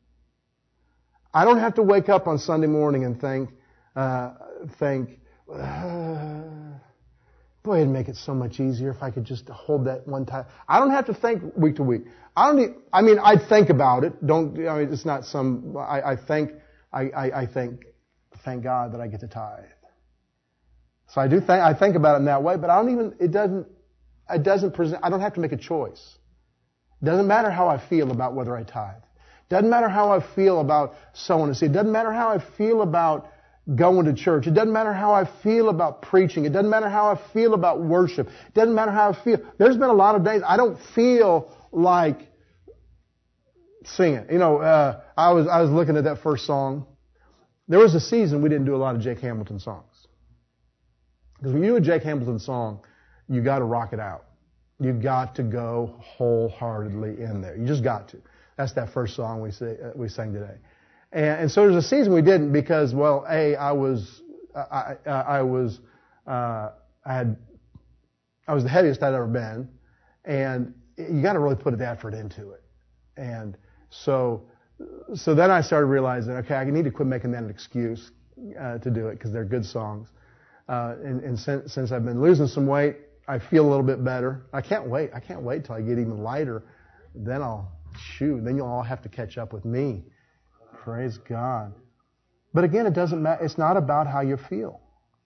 S2: I don't have to wake up on Sunday morning and think, uh, think, uh, boy, it'd make it so much easier if I could just hold that one tithe. I don't have to think week to week. I don't. Need, I mean, I think about it. Don't. I mean, it's not some. I, I think. I, I, I think. Thank God that I get to tithe. So I do think. I think about it in that way, but I don't even. It doesn't. It doesn't present. I don't have to make a choice. It doesn't matter how I feel about whether I tithe. Doesn't matter how I feel about sowing a seed. It doesn't matter how I feel about going to church. It doesn't matter how I feel about preaching. It doesn't matter how I feel about worship. It doesn't matter how I feel. There's been a lot of days I don't feel like singing. You know, uh, I was I was looking at that first song. There was a season we didn't do a lot of Jake Hamilton songs. Because when you do a Jake Hamilton song, you got to rock it out. You got to go wholeheartedly in there. You just got to. That's that first song we say, uh, we sang today. And, and so there's a season we didn't because, well, A, I was, I, I, I was, uh, I had, I was the heaviest I'd ever been. And you got to really put the effort into it. And so, so then I started realizing, okay, I need to quit making that an excuse, uh, to do it because they're good songs. Uh, and, and since, since I've been losing some weight, I feel a little bit better. I can't wait. I can't wait till I get even lighter. Then I'll, shoot, then you'll all have to catch up with me. Praise God. But again, it doesn't matter. It's not about how you feel.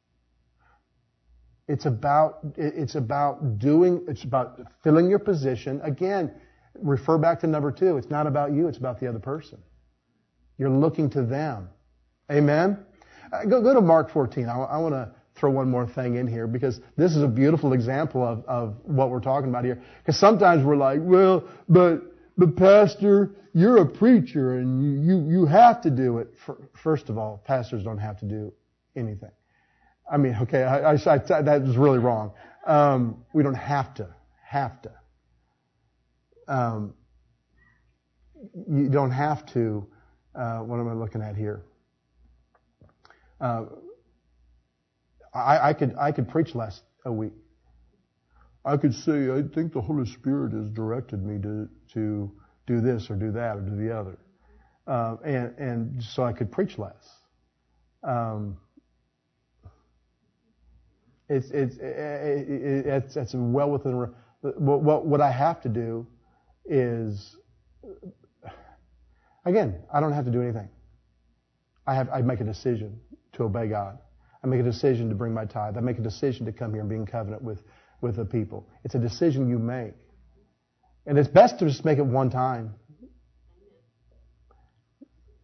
S2: It's about, it's about doing, it's about filling your position. Again, refer back to number two. It's not about you. It's about the other person. You're looking to them. Amen? Uh, go, go to Mark fourteen. I, I want to throw one more thing in here because this is a beautiful example of, of what we're talking about here. Because sometimes we're like, well, but, but pastor, you're a preacher and you, you, you have to do it. First of all, pastors don't have to do anything. I mean, okay, I, I, I, that was really wrong. Um, we don't have to, have to. Um, you don't have to, uh, what am I looking at here? Uh, I, I could I could preach less a week. I could say, I think the Holy Spirit has directed me to to do this or do that or do the other, uh, and and so I could preach less. Um, it's it's it, it, it's it's well within what, what what I have to do is, again, I don't have to do anything. I have I make a decision to obey God. I make a decision to bring my tithe. I make a decision to come here and be in covenant with, with the people. It's a decision you make. And it's best to just make it one time.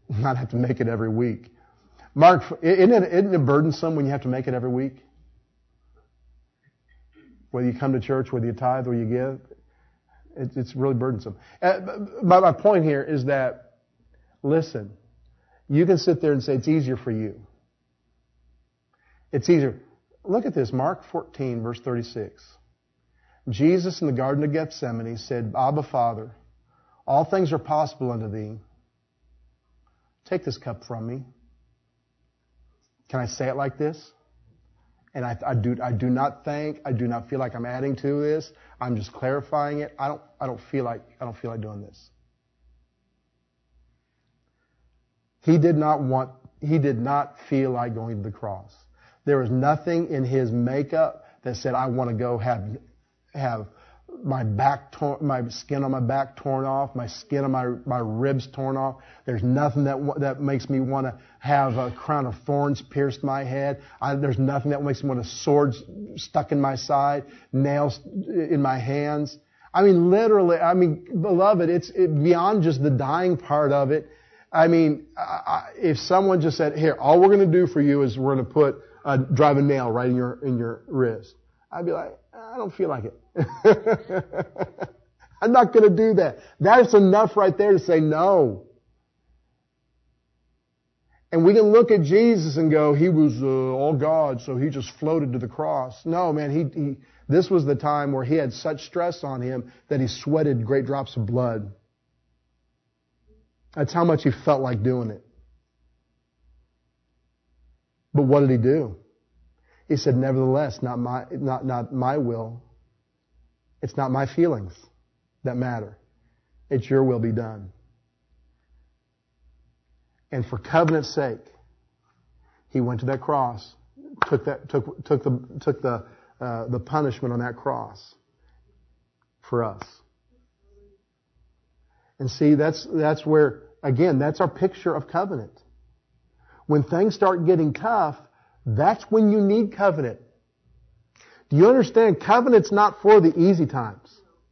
S2: not have to make it every week. Mark, isn't it, isn't it burdensome when you have to make it every week? Whether you come to church, whether you tithe or you give, it, it's really burdensome. Uh, my, my point here is that, listen, you can sit there and say it's easier for you. It's easier. Look at this, Mark fourteen, verse thirty-six. Jesus in the Garden of Gethsemane said, Abba, Father, all things are possible unto thee. Take this cup from me. Can I say it like this? And I, I do, I do not think, I do not feel like I'm adding to this. I'm just clarifying it. I don't, I don't feel like, I don't feel like doing this. He did not want, he did not feel like going to the cross. There was nothing in his makeup that said, I want to go have, have my back torn, my skin on my back torn off, my skin on my, my ribs torn off. There's nothing that, that makes me want to have a crown of thorns pierced my head. I, there's nothing that makes me want a sword stuck in my side, nails in my hands. I mean, literally, I mean, beloved, it's it, beyond just the dying part of it. I mean, I, if someone just said, here, all we're going to do for you is we're going to put, uh, drive a nail right in your, in your wrist. I'd be like, I don't feel like it. I'm not going to do that. That's enough right there to say no. And we can look at Jesus and go, he was uh, all God, so he just floated to the cross. No, man, he, he, this was the time where he had such stress on him that he sweated great drops of blood. That's how much he felt like doing it. But what did he do? He said, nevertheless, not my, not, not my will. It's not my feelings that matter. It's your will be done. And for covenant's sake, he went to that cross, took that, took, took the, took the, uh, the punishment on that cross for us. And see, that's, that's where, again, that's our picture of covenant. When things start getting tough, that's when you need covenant. Do you understand? Covenant's not for the easy times.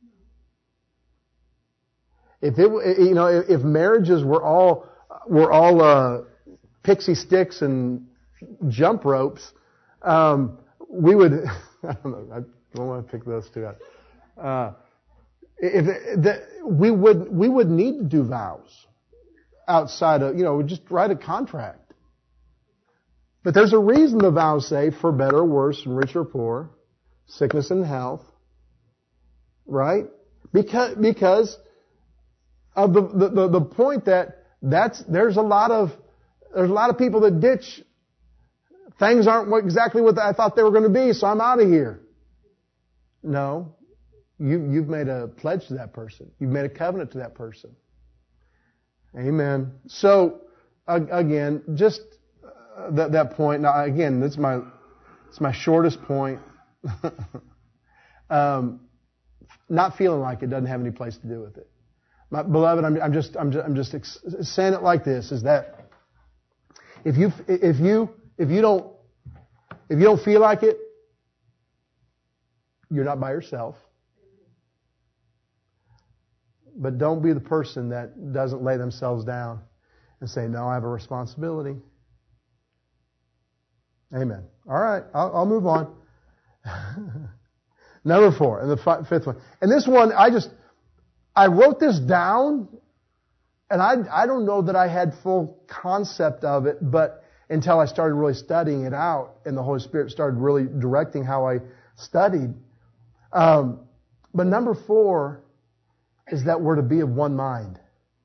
S2: If it, you know, if marriages were all, were all, uh, pixie sticks and jump ropes, um, we would, I don't know, I don't want to pick those two out. Uh, if, the, we would, we would need to do vows outside of, you know, just write a contract. But there's a reason the vows say, for better or worse, and rich or poor, sickness and health. Right? Because, because of the, the, the, the point that that's, there's a lot of, there's a lot of people that ditch, things aren't what, exactly what I thought they were going to be, so I'm out of here. No. You, you've made a pledge to that person. You've made a covenant to that person. Amen. So, again, just, That, that point. Now, again, that's my, it's my shortest point. um, not feeling like it doesn't have any place to do with it. My beloved, I'm, I'm just, I'm just, I'm just ex- saying it like this: is that if you, if you, if you don't, if you don't feel like it, you're not by yourself. But don't be the person that doesn't lay themselves down and say, "No, I have a responsibility." Amen. All right, I'll, I'll move on. Number four, and the fi- fifth one. And this one, I just, I wrote this down, and I, I don't know that I had full concept of it, but until I started really studying it out, and the Holy Spirit started really directing how I studied. Um, but number four is that we're to be of one mind.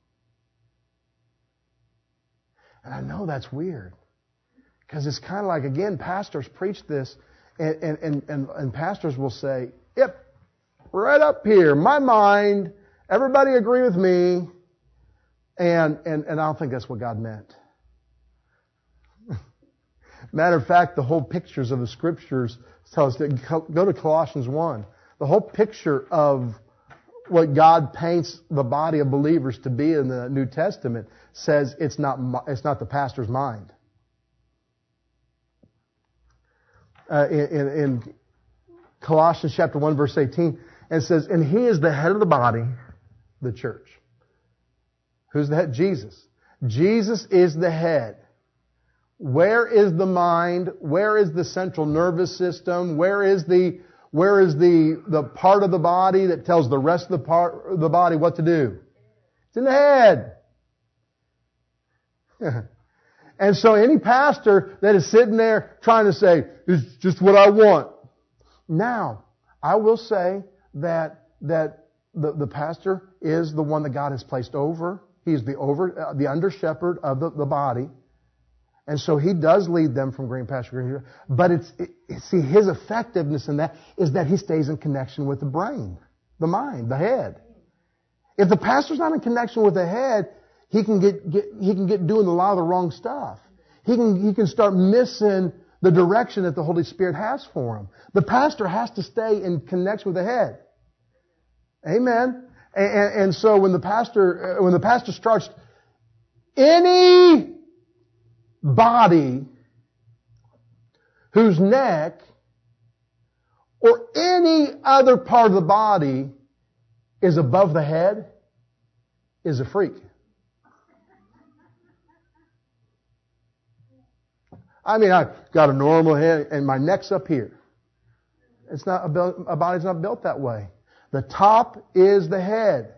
S2: And I know that's weird. Because it's kind of like, again, pastors preach this, and, and, and, and pastors will say, yep, right up here, my mind, everybody agree with me, and, and, and I don't think that's what God meant. Matter of fact, the whole pictures of the Scriptures tell us that, go to Colossians one, the whole picture of what God paints the body of believers to be in the New Testament says it's not, it's not the pastor's mind. Uh, in, in Colossians chapter one, verse eighteen, and it says, and He is the head of the body, the church. Who's the head? Jesus. Jesus is the head. Where is the mind? Where is the central nervous system? Where is the where is the the part of the body that tells the rest of the part of the body what to do? It's in the head. And so any pastor that is sitting there trying to say, it's just what I want. Now, I will say that that the, the pastor is the one that God has placed over. He's the over uh, the under shepherd of the, the body. And so he does lead them from green pasture to green pasture. But it's, it, see, his effectiveness in that is that he stays in connection with the brain, the mind, the head. If the pastor's not in connection with the head, he can get, get he can get doing a lot of the wrong stuff. He can he can start missing the direction that the Holy Spirit has for him. The pastor has to stay in connection with the head. Amen. And, and, and so when the pastor when the pastor starts any body whose neck or any other part of the body is above the head is a freak. I mean, I've got a normal head and my neck's up here. It's not a, built, a body's not built that way. The top is the head.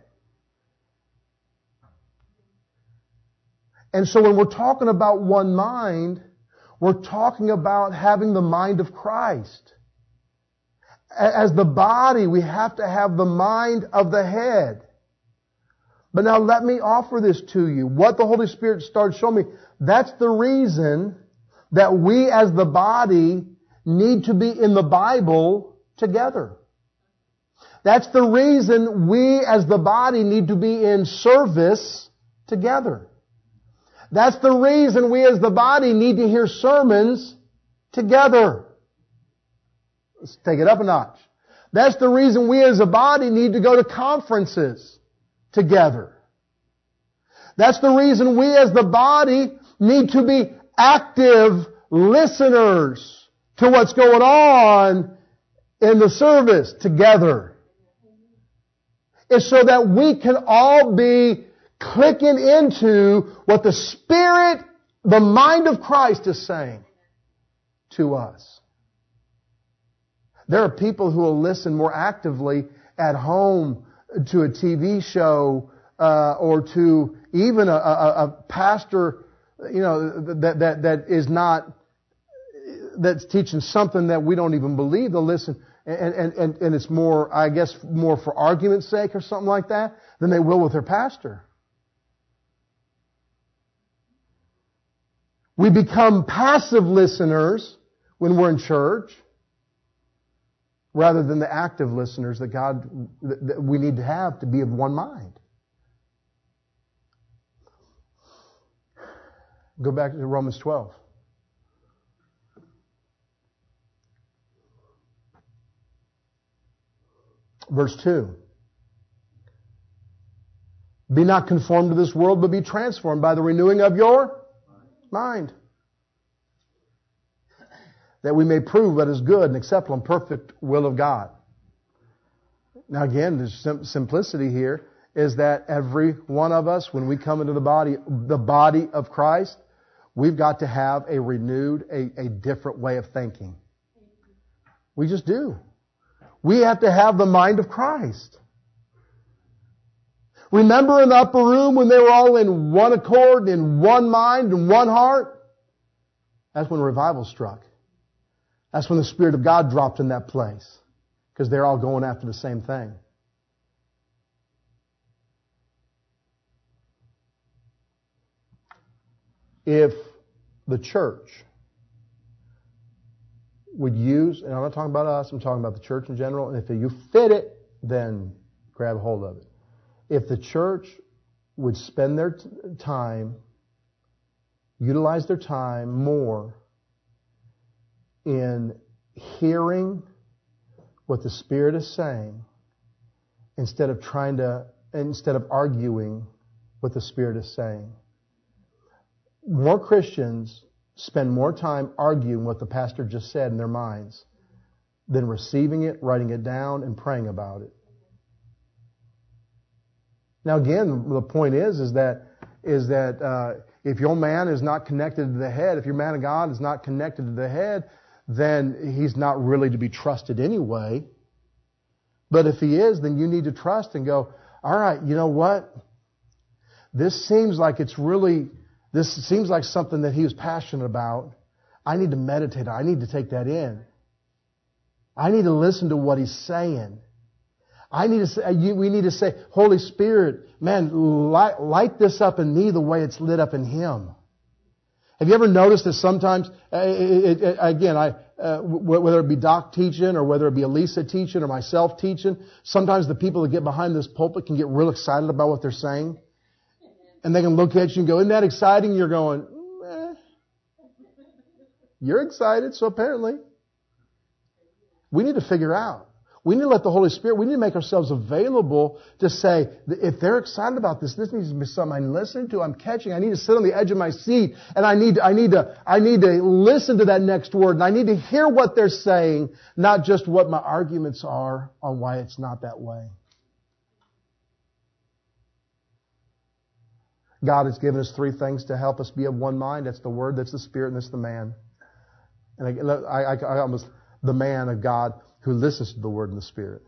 S2: And so when we're talking about one mind, we're talking about having the mind of Christ. As the body, we have to have the mind of the head. But now let me offer this to you. What the Holy Spirit started showing me, that's the reason that we as the body need to be in the Bible together. That's the reason we as the body need to be in service together. That's the reason we as the body need to hear sermons together. Let's take it up a notch. That's the reason we as a body need to go to conferences together. That's the reason we as the body need to be active listeners to what's going on in the service together. It's so that we can all be clicking into what the Spirit, the mind of Christ is saying to us. There are people who will listen more actively at home to a T V show uh, or to even a, a, a pastor, you know, that that that is not that's teaching something that we don't even believe. They'll listen, and and and, and it's more, I guess, more for argument's sake or something like that than they will with their pastor. We become passive listeners when we're in church, rather than the active listeners that God that we need to have to be of one mind. Go back to Romans twelve. Verse two. Be not conformed to this world, but be transformed by the renewing of your mind, that we may prove what is good and acceptable and perfect will of God. Now again, the sim- simplicity here is that every one of us, when we come into the body, the body of Christ, we've got to have a renewed, a, a different way of thinking. We just do. We have to have the mind of Christ. Remember in the upper room when they were all in one accord, in one mind, in one heart? That's when revival struck. That's when the Spirit of God dropped in that place. Because they're all going after the same thing. If the church would use, and I'm not talking about us, I'm talking about the church in general, and if you fit it, then grab a hold of it. If the church would spend their t- time, utilize their time more in hearing what the Spirit is saying instead of trying to, instead of arguing what the Spirit is saying. More Christians spend more time arguing what the pastor just said in their minds than receiving it, writing it down, and praying about it. Now again, the point is, is that is that uh, if your man is not connected to the head, if your man of God is not connected to the head, then he's not really to be trusted anyway. But if he is, then you need to trust and go, all right, you know what? This seems like it's really, this seems like something that he was passionate about. I need to meditate on it. I need to take that in. I need to listen to what he's saying. I need to say, we need to say, Holy Spirit, man, light, light this up in me the way it's lit up in him. Have you ever noticed that sometimes, uh, it, it, again, I, uh, whether it be Doc teaching or whether it be Elisa teaching or myself teaching, sometimes the people that get behind this pulpit can get real excited about what they're saying. And they can look at you and go, isn't that exciting? You're going, eh. You're excited, so apparently. We need to figure out. We need to let the Holy Spirit, we need to make ourselves available to say, if they're excited about this, this needs to be something I'm listening to, I'm catching, I need to sit on the edge of my seat, and I need, I need to, I need to listen to that next word, and I need to hear what they're saying, not just what my arguments are on why it's not that way. God has given us three things to help us be of one mind. That's the Word, that's the Spirit, and that's the man. And I, I, I almost, the man of God who listens to the Word and the Spirit.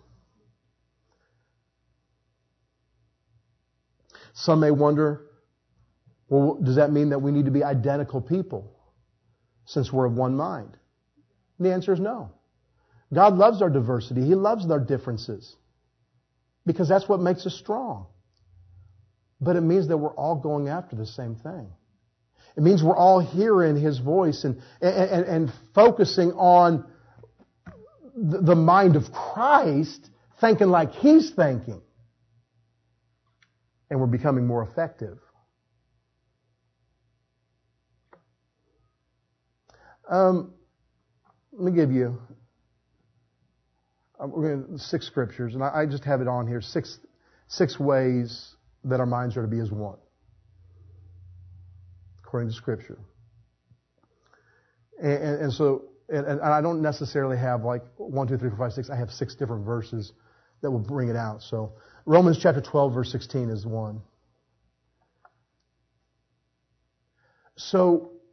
S2: Some may wonder, well, does that mean that we need to be identical people since we're of one mind? And the answer is no. God loves our diversity. He loves our differences because that's what makes us strong. But it means that we're all going after the same thing. It means we're all hearing His voice and, and, and focusing on the mind of Christ, thinking like He's thinking. And we're becoming more effective. Um, let me give you we're going to, six scriptures, and I, I just have it on here. Six, six ways that our minds are to be as one, according to Scripture. And, and, and so, and, and I don't necessarily have like one, two, three, four, five, six. I have six different verses that will bring it out. So Romans chapter twelve, verse sixteen is one. So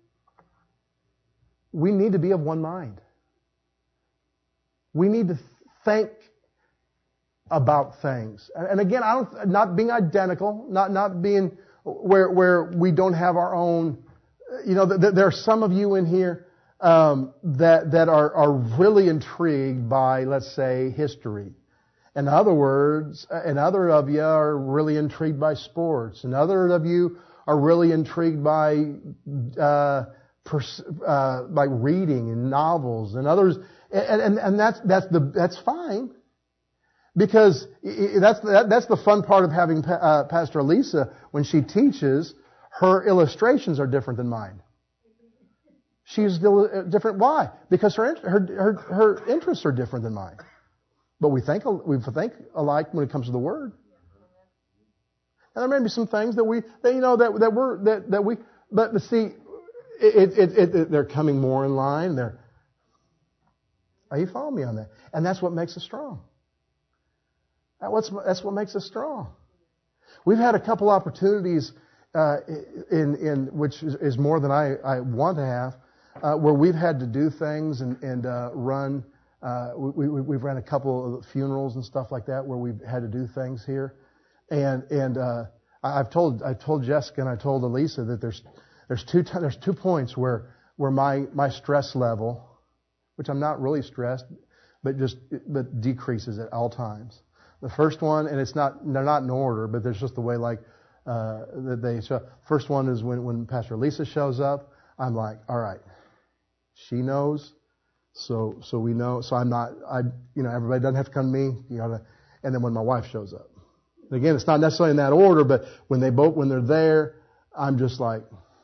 S2: we need to be of one mind. We need to think about things. And again, I don't, not being identical, not, not being where, where we don't have our own, you know, th- there are some of you in here, um, that, that are, are really intrigued by, let's say, history. In other words, and other of you are really intrigued by sports. And other of you are really intrigued by, uh, pers- uh, by reading and novels and others. And, and, and that's, that's the, that's fine. Because that's that's the fun part of having uh, Pastor Elisa when she teaches. Her illustrations are different than mine. She's different. Why? Because her her her, her interests are different than mine. But we think we think alike when it comes to the Word. And there may be some things that we that you know that that we're that that we. But see, it, it, it, it, they're coming more in line. They're. Are you following me on that? And that's what makes us strong. That's what, what makes us strong. We've had a couple opportunities, uh, in, in, which is, is more than I, I want to have, uh, where we've had to do things and, and, uh, run, uh, we, we, we've run a couple of funerals and stuff like that where we've had to do things here. And, and, uh, I've told, I told Jessica and I told Elisa that there's, there's two, t- there's two points where, where my, my stress level, which I'm not really stressed, but just, but decreases at all times. The first one, and it's not, they're not in order, but there's just the way like, uh, that they show. First one is when, when Pastor Lisa shows up, I'm like, all right, she knows, so, so we know, so I'm not, I, you know, everybody doesn't have to come to me, you know, and then when my wife shows up. And again, it's not necessarily in that order, but when they both, when they're there, I'm just like,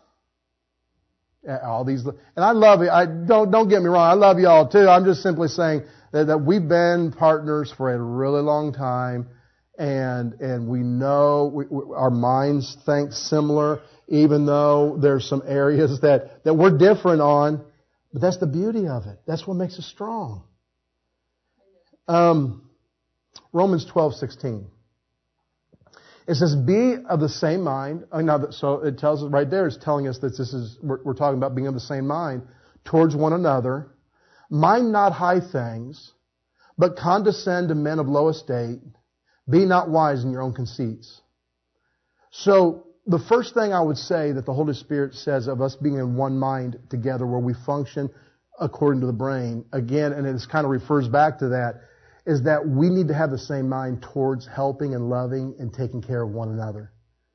S2: all these, and I love it. I don't, don't get me wrong. I love y'all too. I'm just simply saying that, that we've been partners for a really long time, and and we know we, we, our minds think similar, even though there's some areas that that we're different on. But that's the beauty of it. That's what makes us strong. Um, Romans twelve sixteen. It says, be of the same mind. Oh, now, so it tells us right there, it's telling us that this is, we're, we're talking about being of the same mind towards one another. Mind not high things, but condescend to men of low estate. Be not wise in your own conceits. So, the first thing I would say that the Holy Spirit says of us being in one mind together where we function according to the brain, again, and it kind of refers back to that, is that we need to have the same mind towards helping and loving and taking care of one another.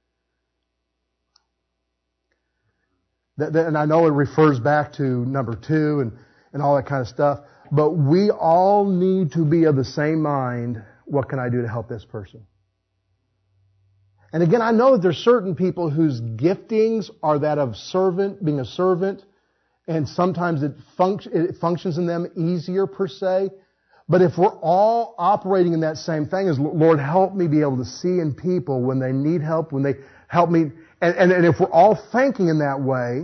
S2: That, that, and I know it refers back to number two and, and all that kind of stuff, but we all need to be of the same mind. What can I do to help this person? And again, I know that there's certain people whose giftings are that of servant, being a servant, and sometimes it, func- it functions in them easier per se. But if we're all operating in that same thing as, Lord, help me be able to see in people when they need help, when they help me, and, and, and if we're all thinking in that way,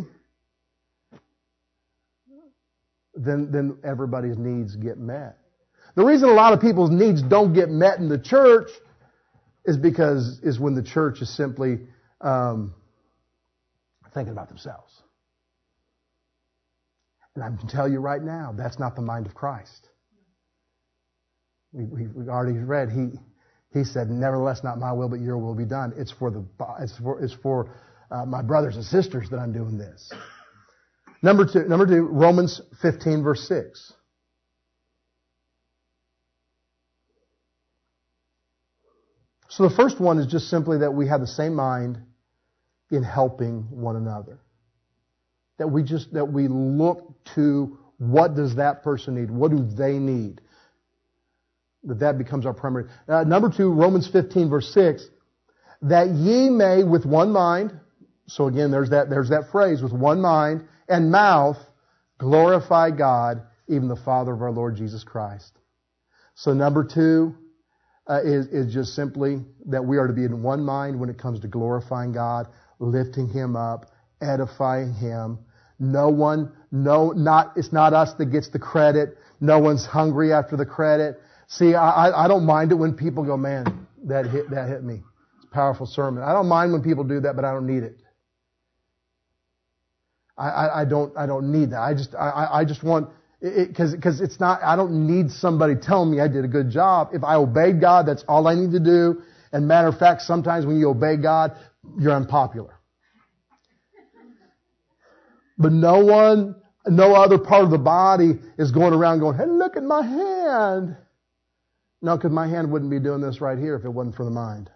S2: then, then everybody's needs get met. The reason a lot of people's needs don't get met in the church is because is when the church is simply um, thinking about themselves. And I can tell you right now, that's not the mind of Christ. We, we, we already read, he, he said, nevertheless, not my will, but your will be done. It's for the, it's for, it's for uh, my brothers and sisters that I'm doing this. Number two, number two, Romans fifteen verse six. So the first one is just simply that we have the same mind in helping one another. That we just, that we look to what does that person need? What do they need? That that becomes our primary. Uh, number two, Romans fifteen verse six, that ye may with one mind, so again there's that, there's that phrase, with one mind and mouth glorify God, even the Father of our Lord Jesus Christ. So number two, Uh, is, is just simply that we are to be in one mind when it comes to glorifying God, lifting Him up, edifying Him. No one, no, not, it's not us that gets the credit. No one's hungry after the credit. See, I, I don't mind it when people go, man, that hit, that hit me. It's a powerful sermon. I don't mind when people do that, but I don't need it. I, I, I don't, I don't need that. I just, I, I just want, Because it, because it's not, I don't need somebody telling me I did a good job. If I obeyed God, that's all I need to do. And matter of fact, sometimes when you obey God, you're unpopular. But no one, no other part of the body is going around going, hey, look at my hand. No, because my hand wouldn't be doing this right here if it wasn't for the mind.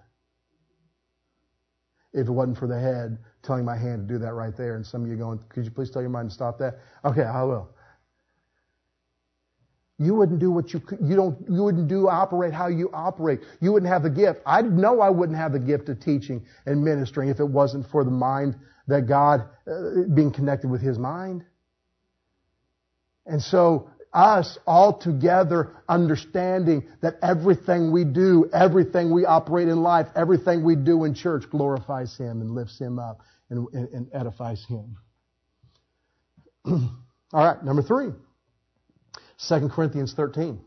S2: If it wasn't for the head telling my hand to do that right there. And some of you going, could you please tell your mind to stop that? Okay, I will. You wouldn't do what you you don't you wouldn't do operate how you operate. You wouldn't have the gift. I know I wouldn't have the gift of teaching and ministering if it wasn't for the mind that God uh, being connected with His mind. And so us all together understanding that everything we do, everything we operate in life, everything we do in church glorifies Him and lifts Him up and, and, and edifies Him. All right, number three. Second Corinthians thirteen.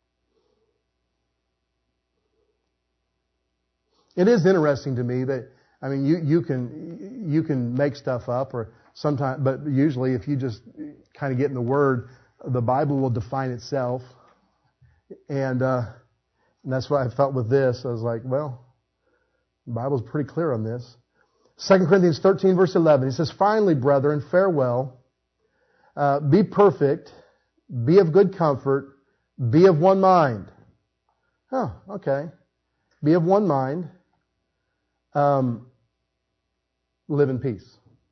S2: It is interesting to me that, I mean, you, you can, you can make stuff up or sometimes, but usually if you just kind of get in the Word, the Bible will define itself. And, uh, and that's what I felt with this. I was like, well, the Bible's pretty clear on this. Second Corinthians thirteen verse eleven. He says, finally, brethren, farewell. Uh, be perfect. Be of good comfort. Be of one mind. Oh, okay. Be of one mind. Um, live in peace.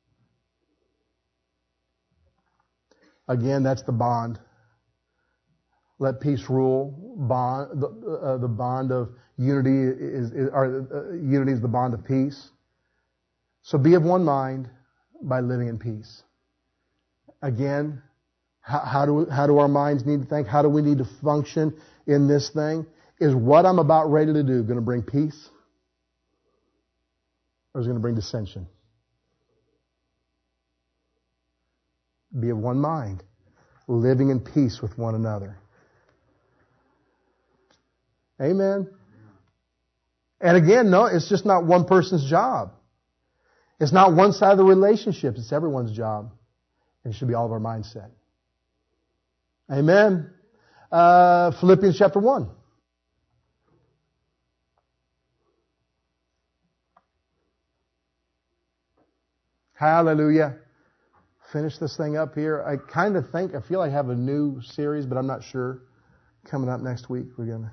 S2: Again, that's the bond. Let peace rule. Bond. The, uh, the bond of unity is, is or, uh, unity is the bond of peace. So be of one mind by living in peace. Again. How, how do how do our minds need to think? How do we need to function in this thing? Is what I'm about ready to do going to bring peace? Or is it going to bring dissension? Be of one mind, living in peace with one another. Amen. And again, no, it's just not one person's job. It's not one side of the relationship. It's everyone's job. And it should be all of our mindset. Amen. Uh, Philippians chapter one. Hallelujah. Finish this thing up here. I kind of think, I feel I have a new series, but I'm not sure. Coming up next week, we're going to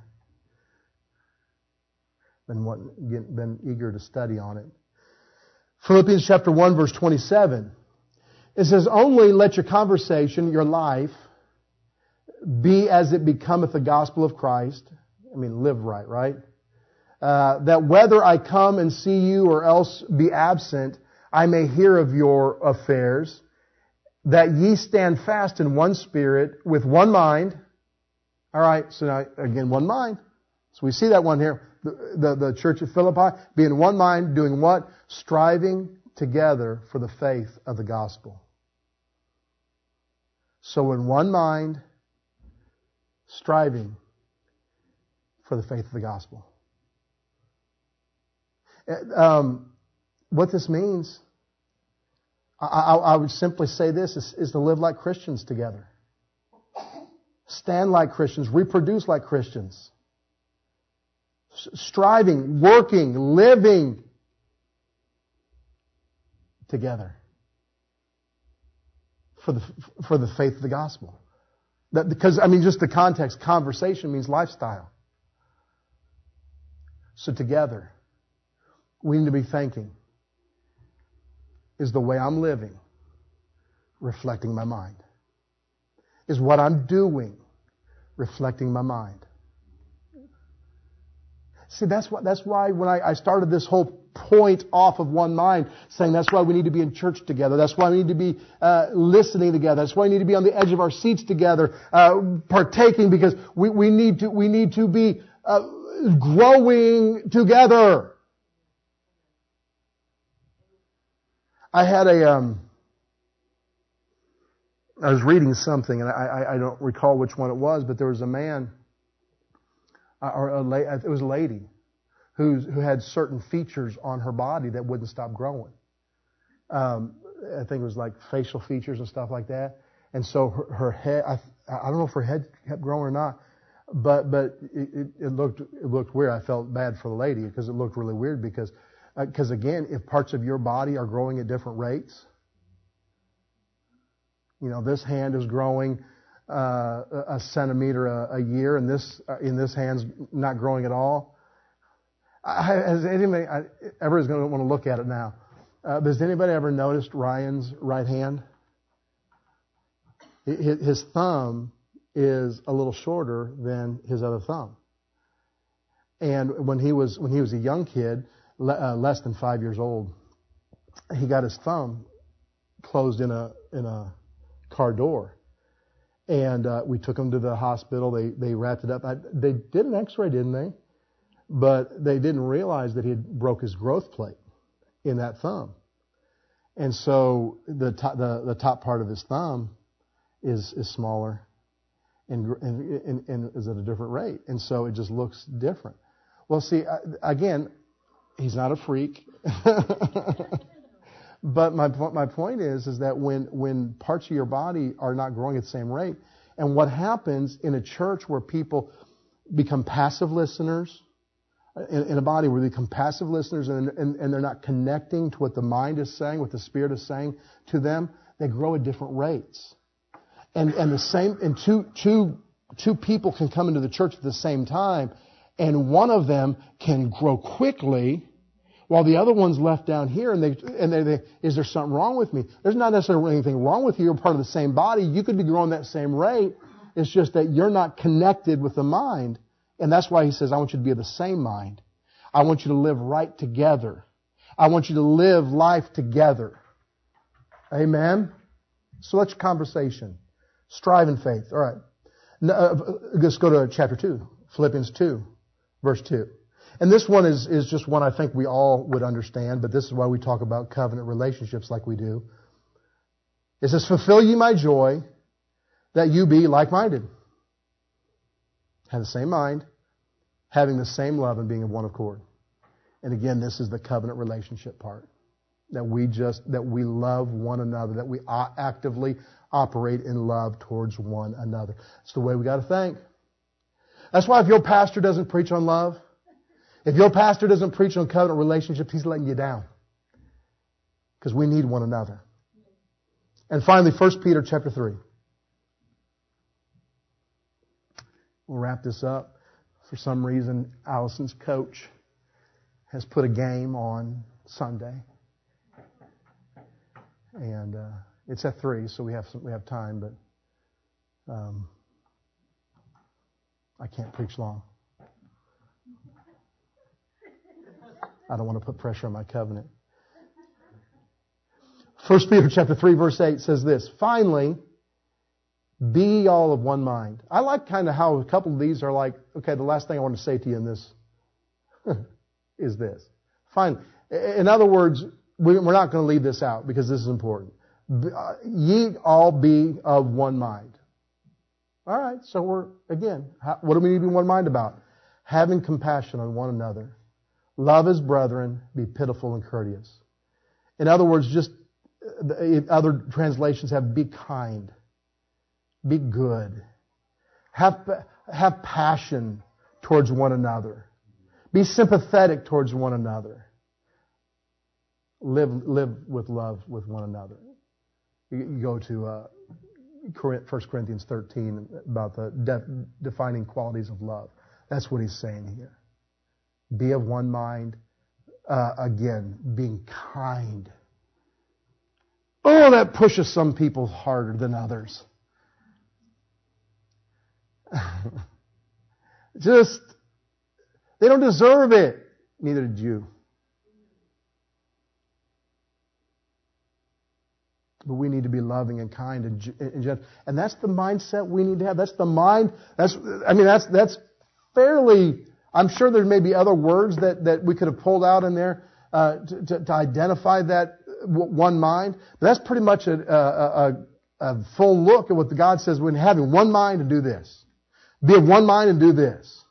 S2: been, want, get, been eager to study on it. Philippians chapter one, verse twenty-seven. It says, only let your conversation, your life, be as it becometh the gospel of Christ. I mean, live right, right? Uh, that whether I come and see you or else be absent, I may hear of your affairs, that ye stand fast in one spirit, with one mind. All right, so now, again, one mind. So we see that one here. The, the, the church at Philippi, being one mind, doing what? Striving together for the faith of the gospel. So in one mind, striving for the faith of the gospel. Um, what this means, I, I, I would simply say this, is, is to live like Christians together. Stand like Christians, reproduce like Christians. Striving, working, living together for the for the faith of the gospel. That, because, I mean, just the context, conversation means lifestyle. So together, we need to be thinking, is the way I'm living reflecting my mind? Is what I'm doing reflecting my mind? See, that's why, that's why when I, I started this whole point off of one mind, saying that's why we need to be in church together. That's why we need to be uh, listening together. That's why we need to be on the edge of our seats together, uh, partaking, because we, we need to we need to be uh, growing together. I had a um, I was reading something, and I, I, I don't recall which one it was, but there was a man, or a la- it was a lady, who who had certain features on her body that wouldn't stop growing. Um, I think it was like facial features and stuff like that. And so her, her head, I, I don't know if her head kept growing or not, but but it, it, it looked it looked weird. I felt bad for the lady because it looked really weird because because uh, again, if parts of your body are growing at different rates, you know, this hand is growing uh, a centimeter a, a year, and this uh, in this hand's not growing at all. I, has anybody I, everybody's going to want to look at it now? Uh, has anybody ever noticed Ryan's right hand? His, his thumb is a little shorter than his other thumb. And when he was when he was a young kid, le, uh, less than five years old, he got his thumb closed in a in a car door, and uh, we took him to the hospital. They they wrapped it up. I, they did an X-ray, didn't they? But they didn't realize that he had broke his growth plate in that thumb, and so the top, the the top part of his thumb is is smaller, and, and and and is at a different rate, and so it just looks different. Well, see, again, he's not a freak. But my my point is is that when when parts of your body are not growing at the same rate, and what happens in a church where people become passive listeners, in, in a body where they become passive listeners and, and and they're not connecting to what the mind is saying, what the Spirit is saying to them, they grow at different rates. And and the same and two two two people can come into the church at the same time, and one of them can grow quickly, while the other one's left down here, and they and they, they is there something wrong with me? There's not necessarily anything wrong with you. You're part of the same body. You could be growing that same rate. It's just that you're not connected with the mind, and that's why he says, "I want you to be of the same mind. I want you to live right together. I want you to live life together." Amen. So let's conversation, strive in faith. All right, now, uh, let's go to chapter two, Philippians two, verse two. And this one is, is just one I think we all would understand, but this is why we talk about covenant relationships like we do. It says, "Fulfill ye my joy, that you be like-minded, have the same mind, having the same love, and being of one accord." And again, this is the covenant relationship part. That we just, that we love one another, that we actively operate in love towards one another. It's the way we got to think. That's why if your pastor doesn't preach on love, if your pastor doesn't preach on covenant relationships, he's letting you down. Because we need one another. And finally, First Peter chapter three. We'll wrap this up. For some reason, Allison's coach has put a game on Sunday. And uh, it's at three, so we have some, we have time, but um, I can't preach long. I don't want to put pressure on my covenant. First Peter chapter three, verse eight says this, finally, be all of one mind. I like kind of how a couple of these are like, okay, the last thing I want to say to you in this is this. Finally, in other words, we're not going to leave this out because this is important. Ye all be of one mind. All right, so we're, again, what do we need to be one mind about? Having compassion on one another. Love as brethren, be pitiful and courteous. In other words, just other translations have be kind, be good, have, have passion towards one another, be sympathetic towards one another. Live, live with love with one another. You go to uh, First Corinthians thirteen about the de- defining qualities of love. That's what he's saying here. Be of one mind. Uh, again, being kind. Oh, that pushes some people harder than others. Just, they don't deserve it. Neither did you. But we need to be loving and kind and, and gentle. And that's the mindset we need to have. That's the mind. That's, I mean, that's, that's fairly, I'm sure there may be other words that, that we could have pulled out in there, uh, to, to, to identify that one mind. But that's pretty much a, a, a, a full look at what God says when having one mind to do this. Be of one mind and do this.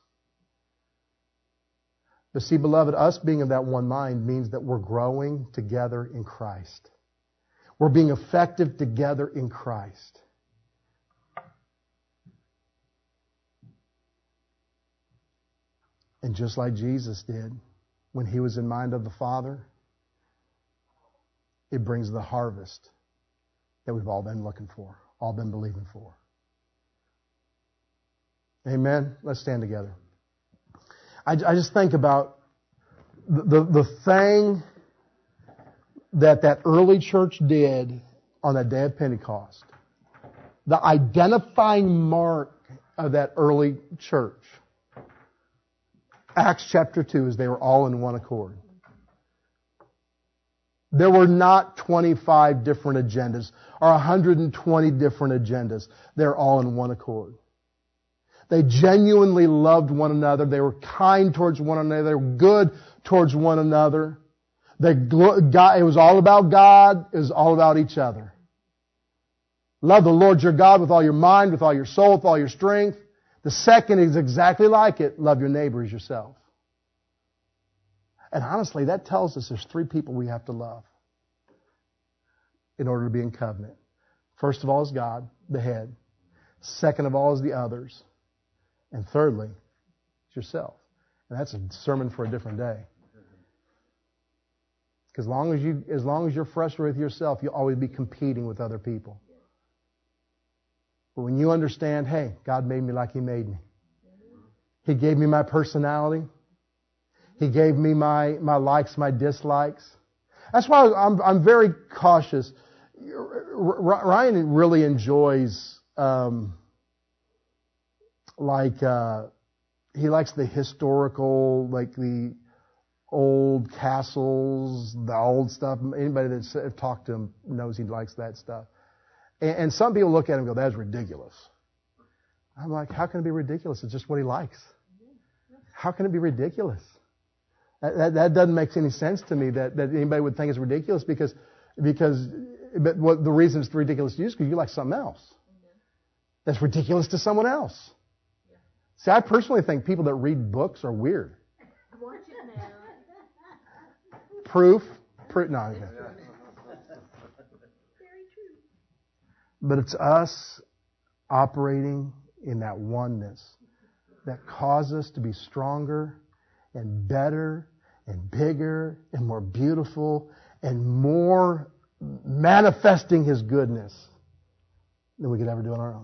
S2: But see, beloved, us being of that one mind means that we're growing together in Christ. We're being effective together in Christ. And just like Jesus did when He was in mind of the Father, it brings the harvest that we've all been looking for, all been believing for. Amen? Let's stand together. I, I just think about the, the, the thing that that early church did on that day of Pentecost. The identifying mark of that early church. Acts chapter two is they were all in one accord. There were not twenty-five different agendas or one hundred twenty different agendas. They're all in one accord. They genuinely loved one another. They were kind towards one another. They were good towards one another. They, God, it was all about God. It was all about each other. Love the Lord your God with all your mind, with all your soul, with all your strength. The second is exactly like it. Love your neighbor as yourself. And honestly, that tells us there's three people we have to love in order to be in covenant. First of all is God, the head. Second of all is the others. And thirdly, it's yourself. And that's a sermon for a different day. Because as long as you, as long as you're frustrated with yourself, you'll always be competing with other people. But when you understand, hey, God made me like He made me. He gave me my personality. He gave me my, my likes, my dislikes. That's why I'm, I'm very cautious. Ryan really enjoys, um, like, uh, he likes the historical, like the old castles, the old stuff. Anybody that's talked to him knows he likes that stuff. And, and some people look at him and go, that's ridiculous. I'm like, how can it be ridiculous? It's just what he likes. How can it be ridiculous? That, that, that doesn't make any sense to me that, that anybody would think it's ridiculous because, because, but what the reason it's ridiculous to you is because you like something else. That's ridiculous to someone else. See, I personally think people that read books are weird. proof. Pro- no, okay. But it's us operating in that oneness that causes us to be stronger and better and bigger and more beautiful and more manifesting His goodness than we could ever do on our own.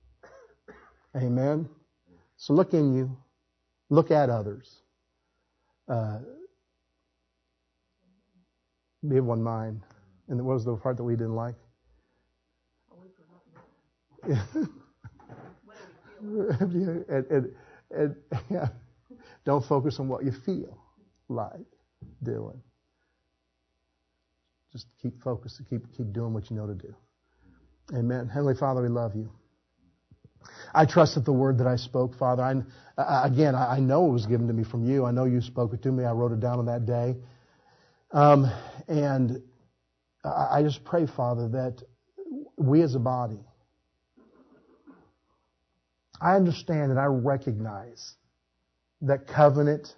S2: Amen? So look in you. Look at others. Uh, be of one mind. And what was the part that we didn't like? and, and, and, yeah. Don't focus on what you feel like doing. Just keep focused. Keep keep doing what you know to do. Amen. Heavenly Father, we love you. I trust that the word that I spoke, Father, I, uh, again, I know it was given to me from you. I know you spoke it to me. I wrote it down on that day. Um, and I, I just pray, Father, that we as a body, I understand and I recognize that covenant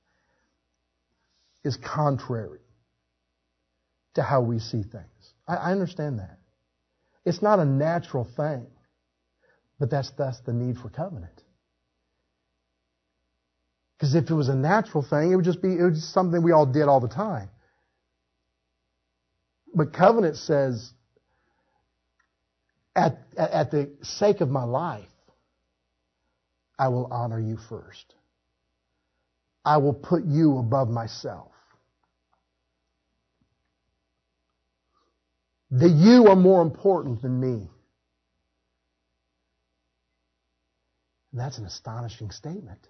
S2: is contrary to how we see things. I, I understand that. It's not a natural thing, but that's, that's the need for covenant. Because if it was a natural thing, it would just be it was just something we all did all the time. But covenant says, at, at the sake of my life, I will honor you first. I will put you above myself. That you are more important than me. And that's an astonishing statement.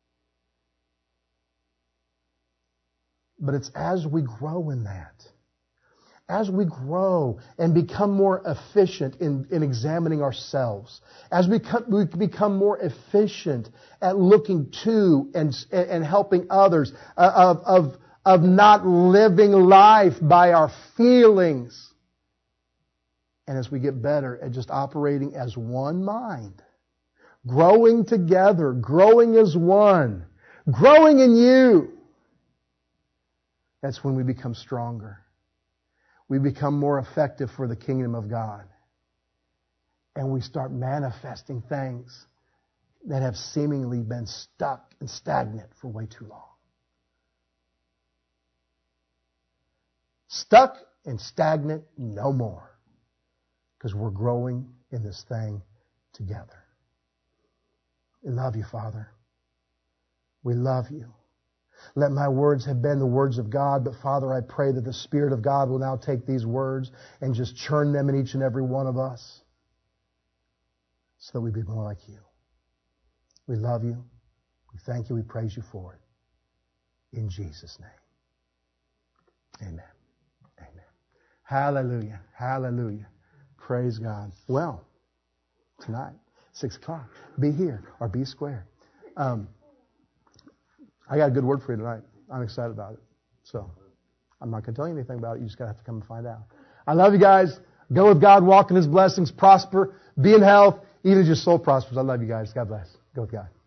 S2: But it's as we grow in that, as we grow and become more efficient in, in examining ourselves, as we, come, we become more efficient at looking to and, and helping others, uh, of, of, of not living life by our feelings, and as we get better at just operating as one mind, growing together, growing as one, growing in you, that's when we become stronger. We become more effective for the kingdom of God. And we start manifesting things that have seemingly been stuck and stagnant for way too long. Stuck and stagnant no more. Because we're growing in this thing together. We love you, Father. We love you. Let my words have been the words of God, but Father, I pray that the Spirit of God will now take these words and just churn them in each and every one of us so that we be more like you. We love you. We thank you. We praise you for it. In Jesus' name. Amen. Amen. Hallelujah. Hallelujah. Praise God. Well, tonight, six o'clock, be here or be square. Um, I got a good word for you tonight. I'm excited about it. So, I'm not going to tell you anything about it. You just got to have to come and find out. I love you guys. Go with God. Walk in His blessings. Prosper. Be in health. Even as your soul prospers. I love you guys. God bless. Go with God.